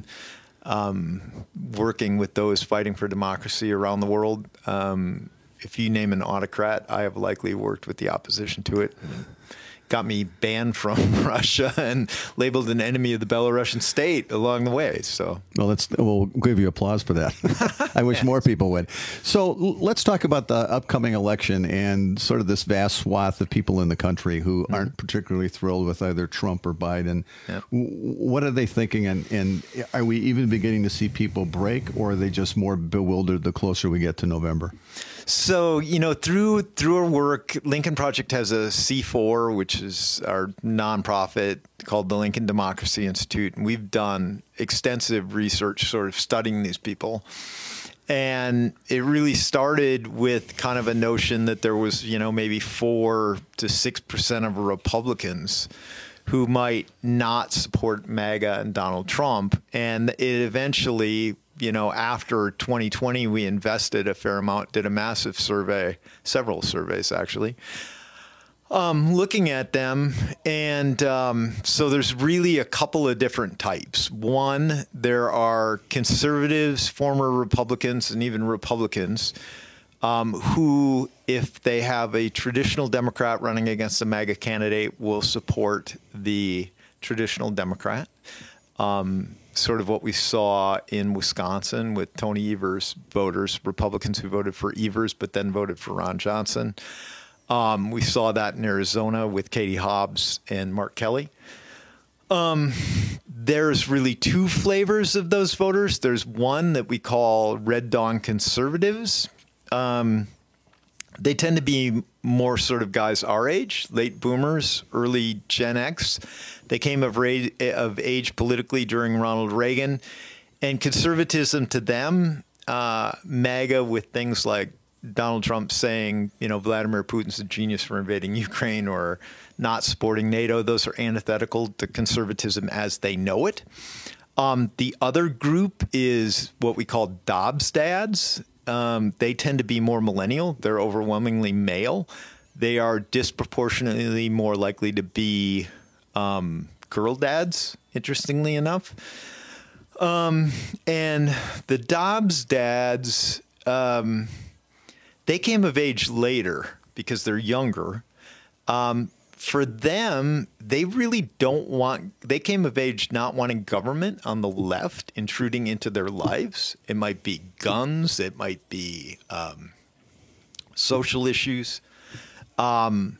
Speaker 2: working with those fighting for democracy around the world. If you name an autocrat, I have likely worked with the opposition to it. Got me banned from Russia and labeled an enemy of the Belarusian state along the way. So,
Speaker 16: well, we'll give you applause for that. I wish more people would. So let's talk about the upcoming election and sort of this vast swath of people in the country who aren't particularly thrilled with either Trump or Biden. Yeah. What are they thinking? And are we even beginning to see people break, or are they just more bewildered the closer we get to November?
Speaker 2: So, through our work, Lincoln Project has a C4, which is our nonprofit called the Lincoln Democracy Institute. And we've done extensive research sort of studying these people. And it really started with kind of a notion that there was, maybe 4 to 6% of Republicans who might not support MAGA and Donald Trump. And it eventually, after 2020, we invested a fair amount, did a massive survey, several surveys actually, looking at them. And so there's really a couple of different types. One, there are conservatives, former Republicans, and even Republicans who, if they have a traditional Democrat running against a MAGA candidate, will support the traditional Democrat. Sort of what we saw in Wisconsin with Tony Evers voters, Republicans who voted for Evers but then voted for Ron Johnson. We saw that in Arizona with Katie Hobbs and Mark Kelly. There's really 2 flavors of those voters. There's one that we call Red Dawn conservatives. They tend to be more sort of guys our age, late boomers, early Gen X. They came of age politically during Ronald Reagan. And conservatism to them, MAGA with things like Donald Trump saying, Vladimir Putin's a genius for invading Ukraine or not supporting NATO, those are antithetical to conservatism as they know it. The other group is what we call Dobbs dads. They tend to be more millennial. They're overwhelmingly male. They are disproportionately more likely to be girl dads, interestingly enough. And the Dobbs dads, they came of age later because they're younger. For them, they really they came of age not wanting government on the left intruding into their lives. It might be guns. It might be social issues. And,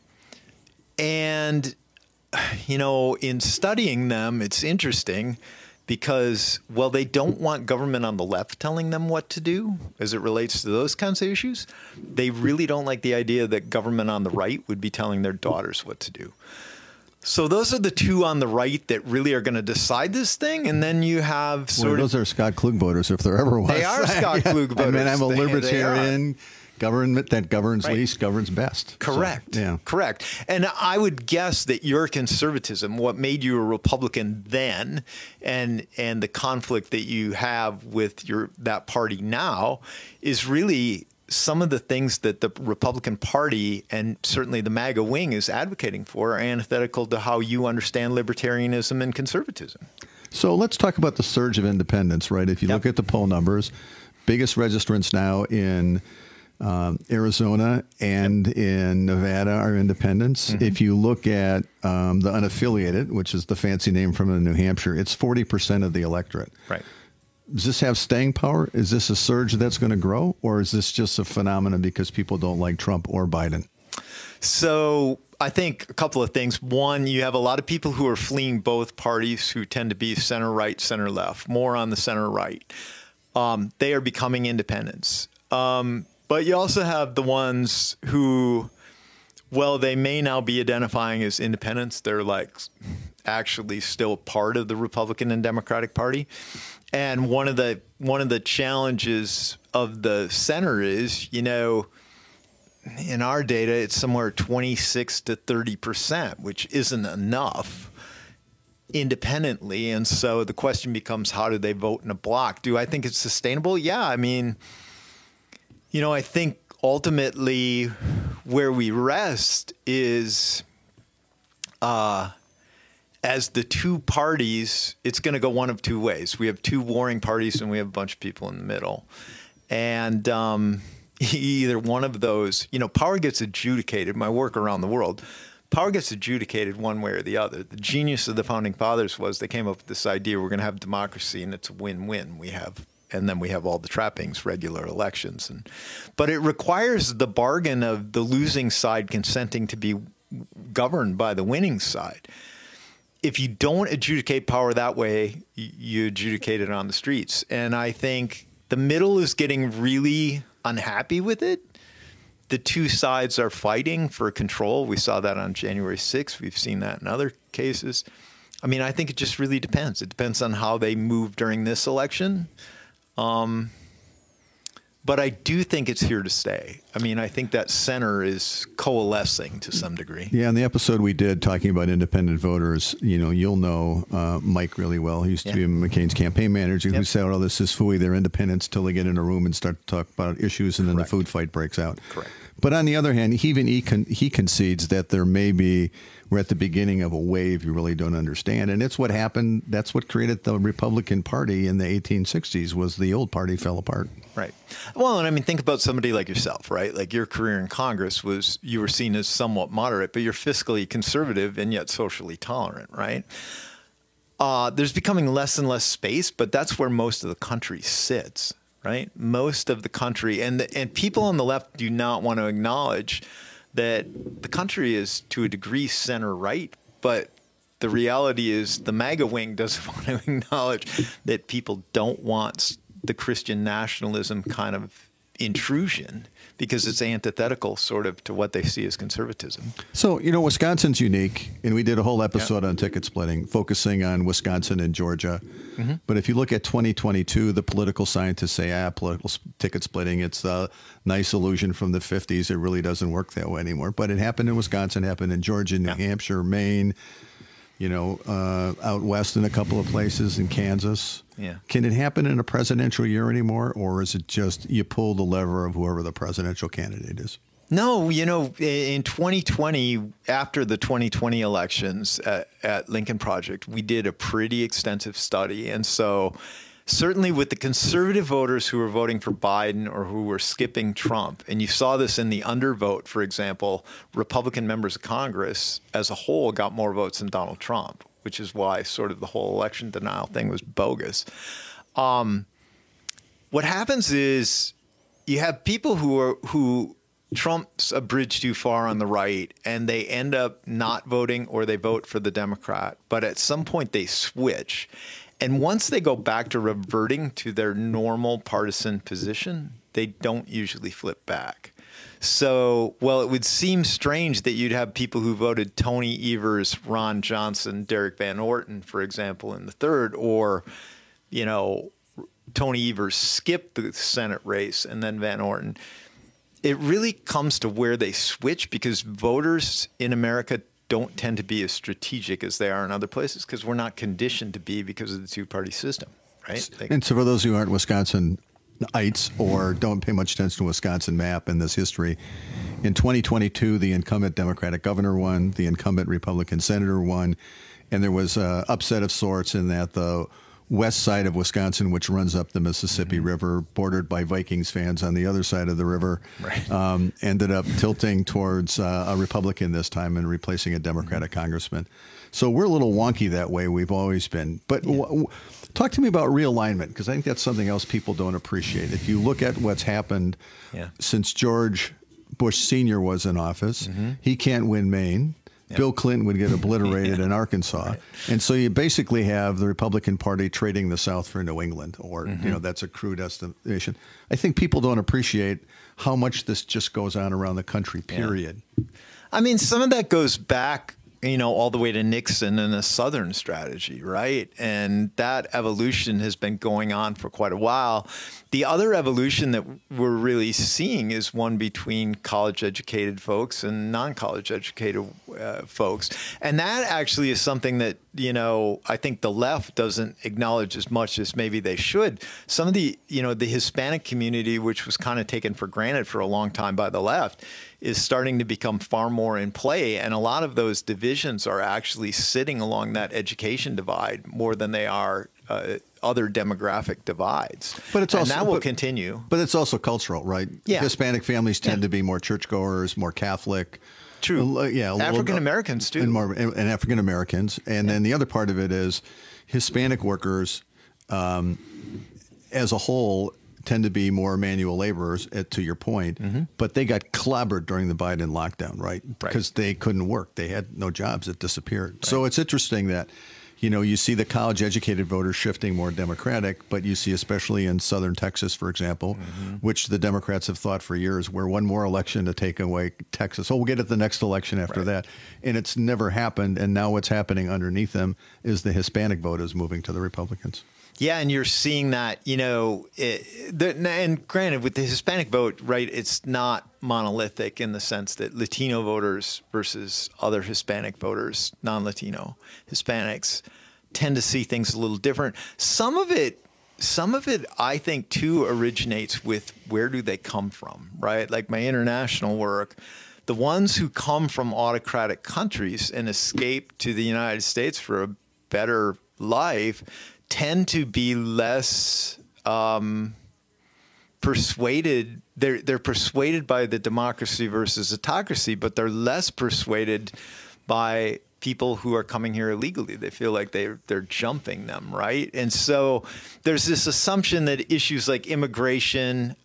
Speaker 2: in studying them, it's interesting because, well, they don't want government on the left telling them what to do as it relates to those kinds of issues. They really don't like the idea that government on the right would be telling their daughters what to do. So those are the 2 on the right that really are going to decide this thing. And then you have
Speaker 16: those are Scott Klug voters, if there ever was.
Speaker 2: They are Scott Klug voters.
Speaker 16: I mean, I'm a libertarian. Government that governs least governs best.
Speaker 2: Correct.
Speaker 16: So, yeah.
Speaker 2: Correct. And I would guess that your conservatism, what made you a Republican then, and the conflict that you have with that party now, is really some of the things that the Republican Party and certainly the MAGA wing is advocating for are antithetical to how you understand libertarianism and conservatism.
Speaker 16: So let's talk about the surge of independents, right? If you look at the poll numbers, biggest registrants now in Arizona and in Nevada are independents. Mm-hmm. If you look at the unaffiliated, which is the fancy name from New Hampshire, it's 40% of the electorate.
Speaker 2: Right.
Speaker 16: Does this have staying power? Is this a surge that's going to grow, or is this just a phenomenon because people don't like Trump or Biden?
Speaker 2: So I think a couple of things. One, you have a lot of people who are fleeing both parties who tend to be center right, center left, more on the center right. They are becoming independents. But you also have the ones who, well, they may now be identifying as independents. They're like actually still part of the Republican and Democratic Party. And one of the challenges of the center is, you know, in our data, it's somewhere 26 to 30%, which isn't enough independently. And so the question becomes, how do they vote in a block? Do I think it's sustainable? Yeah. I mean, you know, I think ultimately where we rest is as the two parties, it's going to go one of two ways. We have two warring parties and we have a bunch of people in the middle. And either one of those, you know, power gets adjudicated. My work around the world, power gets adjudicated one way or the other. The genius of the Founding Fathers was they came up with this idea, we're going to have democracy and it's a win-win. And then we have all the trappings, regular elections. But it requires the bargain of the losing side consenting to be governed by the winning side. If you don't adjudicate power that way, you adjudicate it on the streets. And I think the middle is getting really unhappy with it. The two sides are fighting for control. We saw that on January 6th. We've seen that in other cases. I mean, I think it just really depends. It depends on how they move during this election. But I do think it's here to stay. I mean, I think that center is coalescing to some degree.
Speaker 16: Yeah, in the episode we did talking about independent voters, you know, you'll know Mike really well. He used to be McCain's campaign manager who said, oh, this is phooey. They're independents till they get in a room and start to talk about issues, and then the food fight breaks out.
Speaker 2: Correct.
Speaker 16: But on the other hand, he concedes that there may be, we're at the beginning of a wave you really don't understand. And it's what happened. That's what created the Republican Party in the 1860s, was the old party fell apart.
Speaker 2: Right. Well, and I mean, think about somebody like yourself, right? Like your career in Congress was, you were seen as somewhat moderate, but you're fiscally conservative and yet socially tolerant, right? There's becoming less and less space, but that's where most of the country sits, right? Most of the country, and people on the left do not want to acknowledge that the country is to a degree center right, but the reality is the MAGA wing doesn't want to acknowledge that people don't want the Christian nationalism kind of intrusion because it's antithetical sort of to what they see as conservatism.
Speaker 16: So, you know, Wisconsin's unique, and we did a whole episode on ticket splitting, focusing on Wisconsin and Georgia. Mm-hmm. But if you look at 2022, the political scientists say, political ticket splitting, it's a nice illusion from the 50s. It really doesn't work that way anymore. But it happened in Wisconsin, happened in Georgia, New Hampshire, Maine, you know, out west in a couple of places, in Kansas.
Speaker 2: Yeah.
Speaker 16: Can it happen in a presidential year anymore, or is it just you pull the lever of whoever the presidential candidate is?
Speaker 2: No, you know, in 2020, after the 2020 elections at Lincoln Project, we did a pretty extensive study. And so certainly with the conservative voters who were voting for Biden or who were skipping Trump, and you saw this in the undervote, for example, Republican members of Congress as a whole got more votes than Donald Trump, which is why sort of the whole election denial thing was bogus. What happens is you have people who Trump's a bridge too far on the right, and they end up not voting or they vote for the Democrat. But at some point they switch. And once they go back to reverting to their normal partisan position, they don't usually flip back. So, well, it would seem strange that you'd have people who voted Tony Evers, Ron Johnson, Derek Van Orton, for example, in the third, or, you know, Tony Evers skipped the Senate race and then Van Orton. It really comes to where they switch because voters in America don't tend to be as strategic as they are in other places because we're not conditioned to be because of the two-party system, right?
Speaker 16: And so for those who aren't Wisconsinites or don't pay much attention to Wisconsin map and this history, in 2022, the incumbent Democratic governor won, the incumbent Republican senator won, and there was an upset of sorts in that the west side of Wisconsin, which runs up the Mississippi River, bordered by Vikings fans on the other side of the river, ended up tilting towards a Republican this time and replacing a Democratic congressman. So we're a little wonky that way. We've always been. But talk to me about realignment, because I think that's something else people don't appreciate. If you look at what's happened since George Bush Sr. was in office, he can't win Maine. Bill Clinton would get obliterated in Arkansas. Right. And so you basically have the Republican Party trading the South for New England, or, you know, that's a crude estimation. I think people don't appreciate how much this just goes on around the country, period.
Speaker 2: I mean, some of that goes back all the way to Nixon and a Southern strategy, right? And that evolution has been going on for quite a while. The other evolution that we're really seeing is one between college-educated folks and non-college educated folks. And that actually is something that, I think the left doesn't acknowledge as much as maybe they should. Some of the Hispanic community, which was kind of taken for granted for a long time by the left, is starting to become far more in play. And a lot of those divisions are actually sitting along that education divide more than they are other demographic divides.
Speaker 16: But it's also,
Speaker 2: that will continue.
Speaker 16: But it's also cultural, right?
Speaker 2: Yeah.
Speaker 16: Hispanic families tend to be more churchgoers, more Catholic.
Speaker 2: True.
Speaker 16: Yeah.
Speaker 2: African Americans too.
Speaker 16: And African Americans. And then the other part of it is Hispanic workers as a whole tend to be more manual laborers, to your point, but they got clobbered during the Biden lockdown, right? Because they couldn't work. They had no jobs. It disappeared. Right. So it's interesting that, you see the college-educated voters shifting more Democratic, but you see, especially in southern Texas, for example, which the Democrats have thought for years, we're one more election to take away Texas. Oh, we'll get it the next election after that. And it's never happened. And now what's happening underneath them is the Hispanic vote is moving to the Republicans.
Speaker 2: Yeah, and you're seeing that, and granted, with the Hispanic vote, right, it's not monolithic in the sense that Latino voters versus other Hispanic voters, non-Latino Hispanics, tend to see things a little different. Some of it, I think, too, originates with where do they come from, right? Like my international work, the ones who come from autocratic countries and escape to the United States for a better life tend to be less persuaded. They're persuaded by the democracy versus autocracy, but they're less persuaded by people who are coming here illegally. They feel like they're jumping them, right? And so there's this assumption that issues like immigration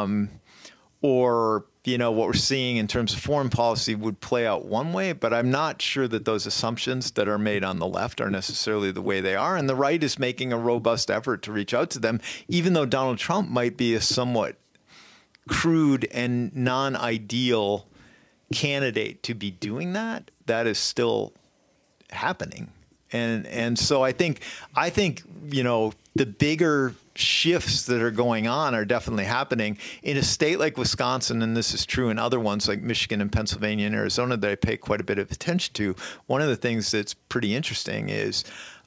Speaker 2: or what we're seeing in terms of foreign policy would play out one way, but I'm not sure that those assumptions that are made on the left are necessarily the way they are. And the right is making a robust effort to reach out to them, even though Donald Trump might be a somewhat crude and non-ideal candidate to be doing that. That is still happening. And so I think the bigger shifts that are going on are definitely happening in a state like Wisconsin, and this is true in other ones like Michigan and Pennsylvania and Arizona that I pay quite a bit of attention to. One of the things that's pretty interesting is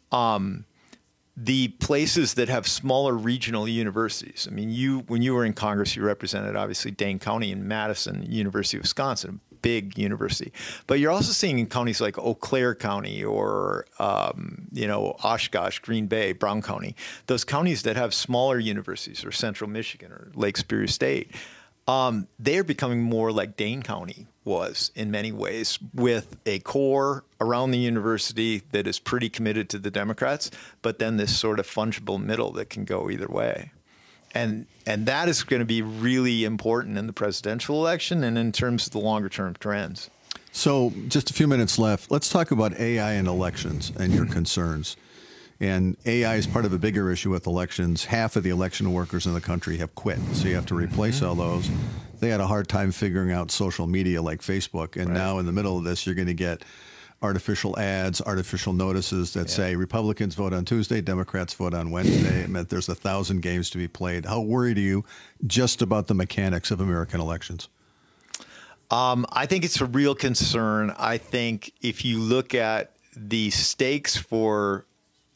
Speaker 2: the places that have smaller regional universities. I mean, when you were in Congress, you represented obviously Dane County and Madison, University of Wisconsin, a big university. But you're also seeing in counties like Eau Claire County or Oshkosh, Green Bay, Brown County, those counties that have smaller universities, or Central Michigan or Lake Superior State, they're becoming more like Dane County was in many ways, with a core around the university that is pretty committed to the Democrats, but then this sort of fungible middle that can go either way. And that is going to be really important in the presidential election and in terms of the longer term trends.
Speaker 16: So just a few minutes left. Let's talk about AI and elections and your concerns. And AI is part of a bigger issue with elections. Half of the election workers in the country have quit, so you have to replace all those. They had a hard time figuring out social media like Facebook, and now in the middle of this, you're going to get artificial ads, artificial notices that say Republicans vote on Tuesday, Democrats vote on Wednesday. It meant there's 1,000 games to be played. How worried are you just about the mechanics of American elections?
Speaker 2: I think it's a real concern. I think if you look at the stakes for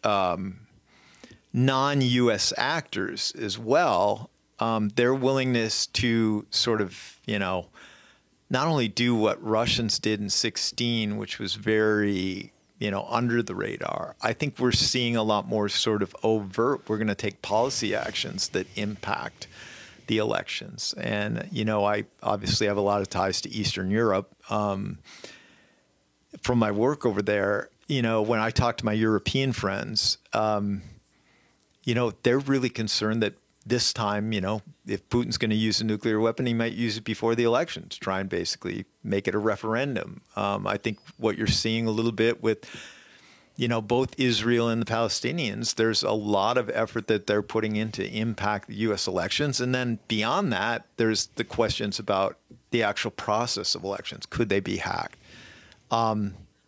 Speaker 2: non-U.S. actors as well, their willingness to sort of, not only do what Russians did in 2016, which was very, under the radar. I think we're seeing a lot more sort of overt. We're going to take policy actions that impact the elections. And, I obviously have a lot of ties to Eastern Europe from my work over there. When I talk to my European friends, they're really concerned that this time, if Putin's going to use a nuclear weapon, he might use it before the election to try and basically make it a referendum. I think what you're seeing a little bit with, both Israel and the Palestinians, there's a lot of effort that they're putting in to impact the U.S. elections. And then beyond that, there's the questions about the actual process of elections. Could they be hacked?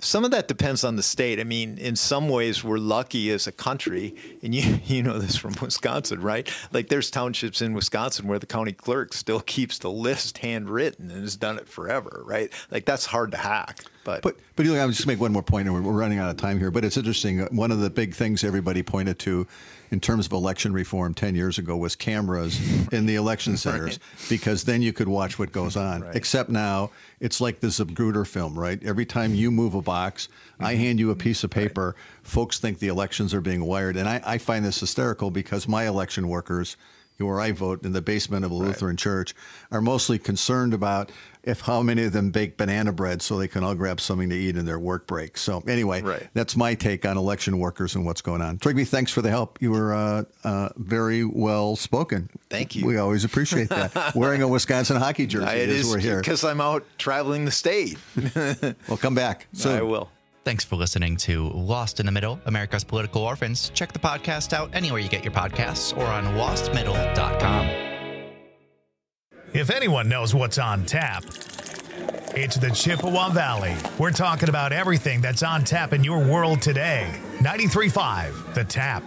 Speaker 2: Some of that depends on the state. I mean, in some ways, we're lucky as a country, and you know this from Wisconsin, right? Like, there's townships in Wisconsin where the county clerk still keeps the list handwritten and has done it forever, right? Like, that's hard to hack. But
Speaker 16: I'll just make one more point, and we're running out of time here. But it's interesting. One of the big things everybody pointed to in terms of election reform 10 years ago was cameras in the election centers, because then you could watch what goes on. Right. Except now, it's like the Zapruder film, right? Every time you move a box, I hand you a piece of paper, folks think the elections are being wired. And I find this hysterical because my election workers, where I vote in the basement of a Lutheran church, are mostly concerned about how many of them bake banana bread so they can all grab something to eat in their work break. So anyway, that's my take on election workers and what's going on. Trygve, thanks for the help. You were very well spoken.
Speaker 2: Thank you.
Speaker 16: We always appreciate that. Wearing a Wisconsin hockey jersey as we're here.
Speaker 2: Because I'm out traveling the state.
Speaker 16: Well, come back. So
Speaker 2: I will.
Speaker 30: Thanks for listening to Lost in the Middle, America's Political Orphans. Check the podcast out anywhere you get your podcasts or on lostmiddle.com.
Speaker 1: If anyone knows what's on tap, it's the Chippewa Valley. We're talking about everything that's on tap in your world today. 93.5, The Tap.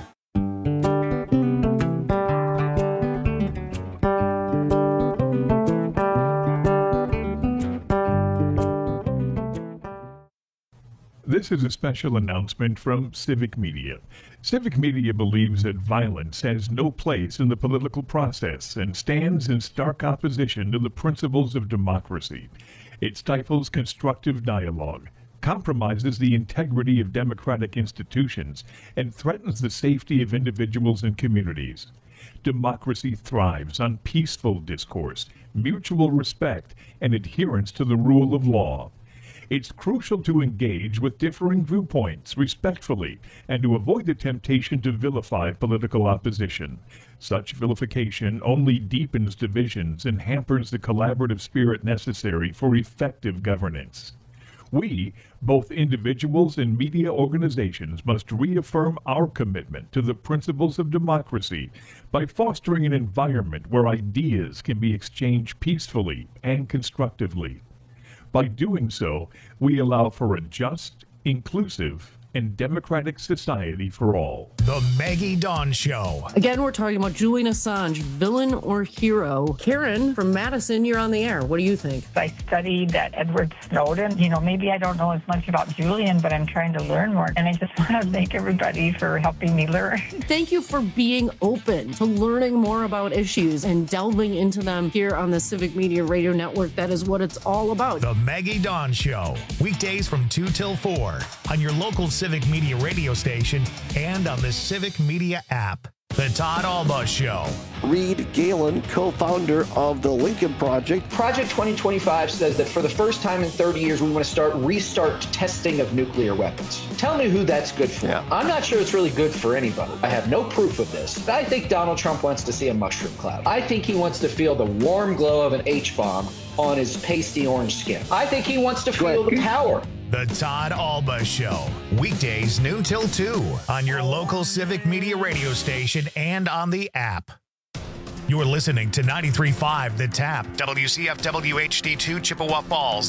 Speaker 3: This is a special announcement from Civic Media. Civic Media believes that violence has no place in the political process and stands in stark opposition to the principles of democracy. It stifles constructive dialogue, compromises the integrity of democratic institutions, and threatens the safety of individuals and communities. Democracy thrives on peaceful discourse, mutual respect, and adherence to the rule of law. It's crucial to engage with differing viewpoints respectfully and to avoid the temptation to vilify political opposition. Such vilification only deepens divisions and hampers the collaborative spirit necessary for effective governance. We, both individuals and media organizations, must reaffirm our commitment to the principles of democracy by fostering an environment where ideas can be exchanged peacefully and constructively. By doing so, we allow for a just, inclusive, and democratic society for all.
Speaker 1: The Maggie Dawn Show.
Speaker 5: Again, we're talking about Julian Assange, villain or hero. Karen from Madison, you're on the air. What do you think?
Speaker 7: I studied that Edward Snowden. Maybe I don't know as much about Julian, but I'm trying to learn more. And I just want to thank everybody for helping me learn.
Speaker 5: Thank you for being open to learning more about issues and delving into them here on the Civic Media Radio Network. That is what it's all about.
Speaker 1: The Maggie Dawn Show. Weekdays from 2 till 4 on your local Civic Media radio station and on the Civic Media app. The Todd Alba Show.
Speaker 8: Reed Galen, co-founder of the Lincoln Project.
Speaker 9: Project 2025 says that for the first time in 30 years, we want to restart testing of nuclear weapons. Tell me who that's good for. Yeah. I'm not sure it's really good for anybody. I have no proof of this. I think Donald Trump wants to see a mushroom cloud. I think he wants to feel the warm glow of an H-bomb on his pasty orange skin. I think he wants to feel the power.
Speaker 1: The Todd Alba Show. Weekdays noon till 2 on your local Civic Media radio station and on the app. You're listening to 93.5 The Tap, WCFW HD2 Chippewa Falls,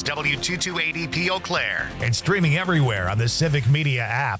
Speaker 1: W228EP Eau Claire, and streaming everywhere on the Civic Media app.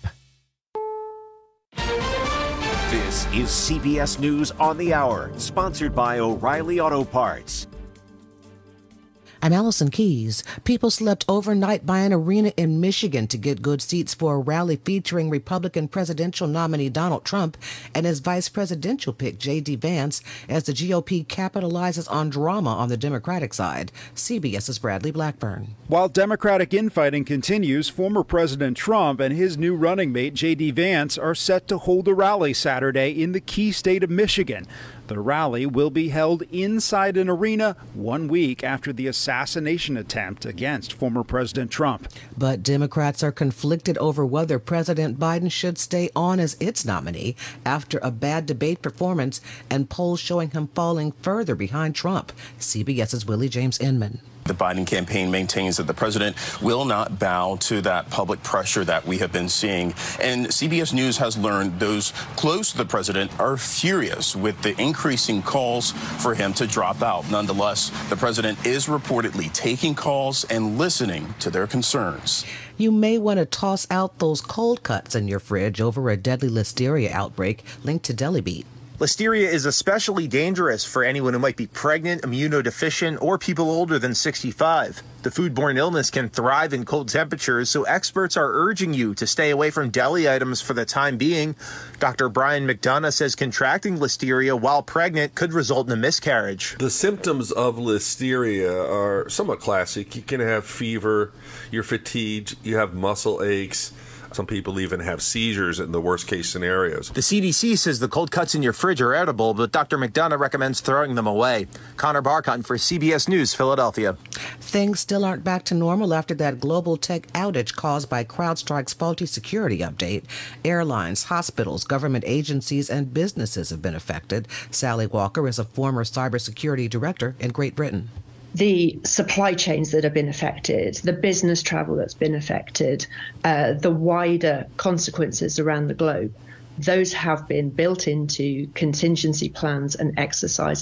Speaker 10: This is CBS News on the Hour, sponsored by O'Reilly Auto Parts.
Speaker 4: I'm Allison Keys. People slept overnight by an arena in Michigan to get good seats for a rally featuring Republican presidential nominee Donald Trump and his vice presidential pick J.D. Vance as the GOP capitalizes on drama on the Democratic side. CBS's Bradley Blackburn.
Speaker 17: While Democratic infighting continues, former President Trump and his new running mate J.D. Vance are set to hold a rally Saturday in the key state of Michigan. The rally will be held inside an arena 1 week after the assassination attempt against former President Trump.
Speaker 4: But Democrats are conflicted over whether President Biden should stay on as its nominee after a bad debate performance and polls showing him falling further behind Trump. CBS's Willie James Inman.
Speaker 11: The Biden campaign maintains that the president will not bow to that public pressure that we have been seeing. And CBS News has learned those close to the president are furious with the increasing calls for him to drop out. Nonetheless, the president is reportedly taking calls and listening to their concerns.
Speaker 4: You may want to toss out those cold cuts in your fridge over a deadly listeria outbreak, linked to DeliBeat.
Speaker 12: Listeria is especially dangerous for anyone who might be pregnant, immunodeficient, or people older than 65. The foodborne illness can thrive in cold temperatures, so experts are urging you to stay away from deli items for the time being. Dr. Brian McDonough says contracting listeria while pregnant could result in a miscarriage.
Speaker 13: The symptoms of listeria are somewhat classic. You can have fever, you're fatigued, you have muscle aches. Some people even have seizures in the worst case scenarios.
Speaker 12: The CDC says the cold cuts in your fridge are edible, but Dr. McDonough recommends throwing them away. Connor Barkon for CBS News, Philadelphia.
Speaker 4: Things still aren't back to normal after that global tech outage caused by CrowdStrike's faulty security update. Airlines, hospitals, government agencies, and businesses have been affected. Sally Walker is a former cybersecurity director in Great Britain.
Speaker 18: The supply chains that have been affected, the business travel that's been affected, the wider consequences around the globe, those have been built into contingency plans and exercises.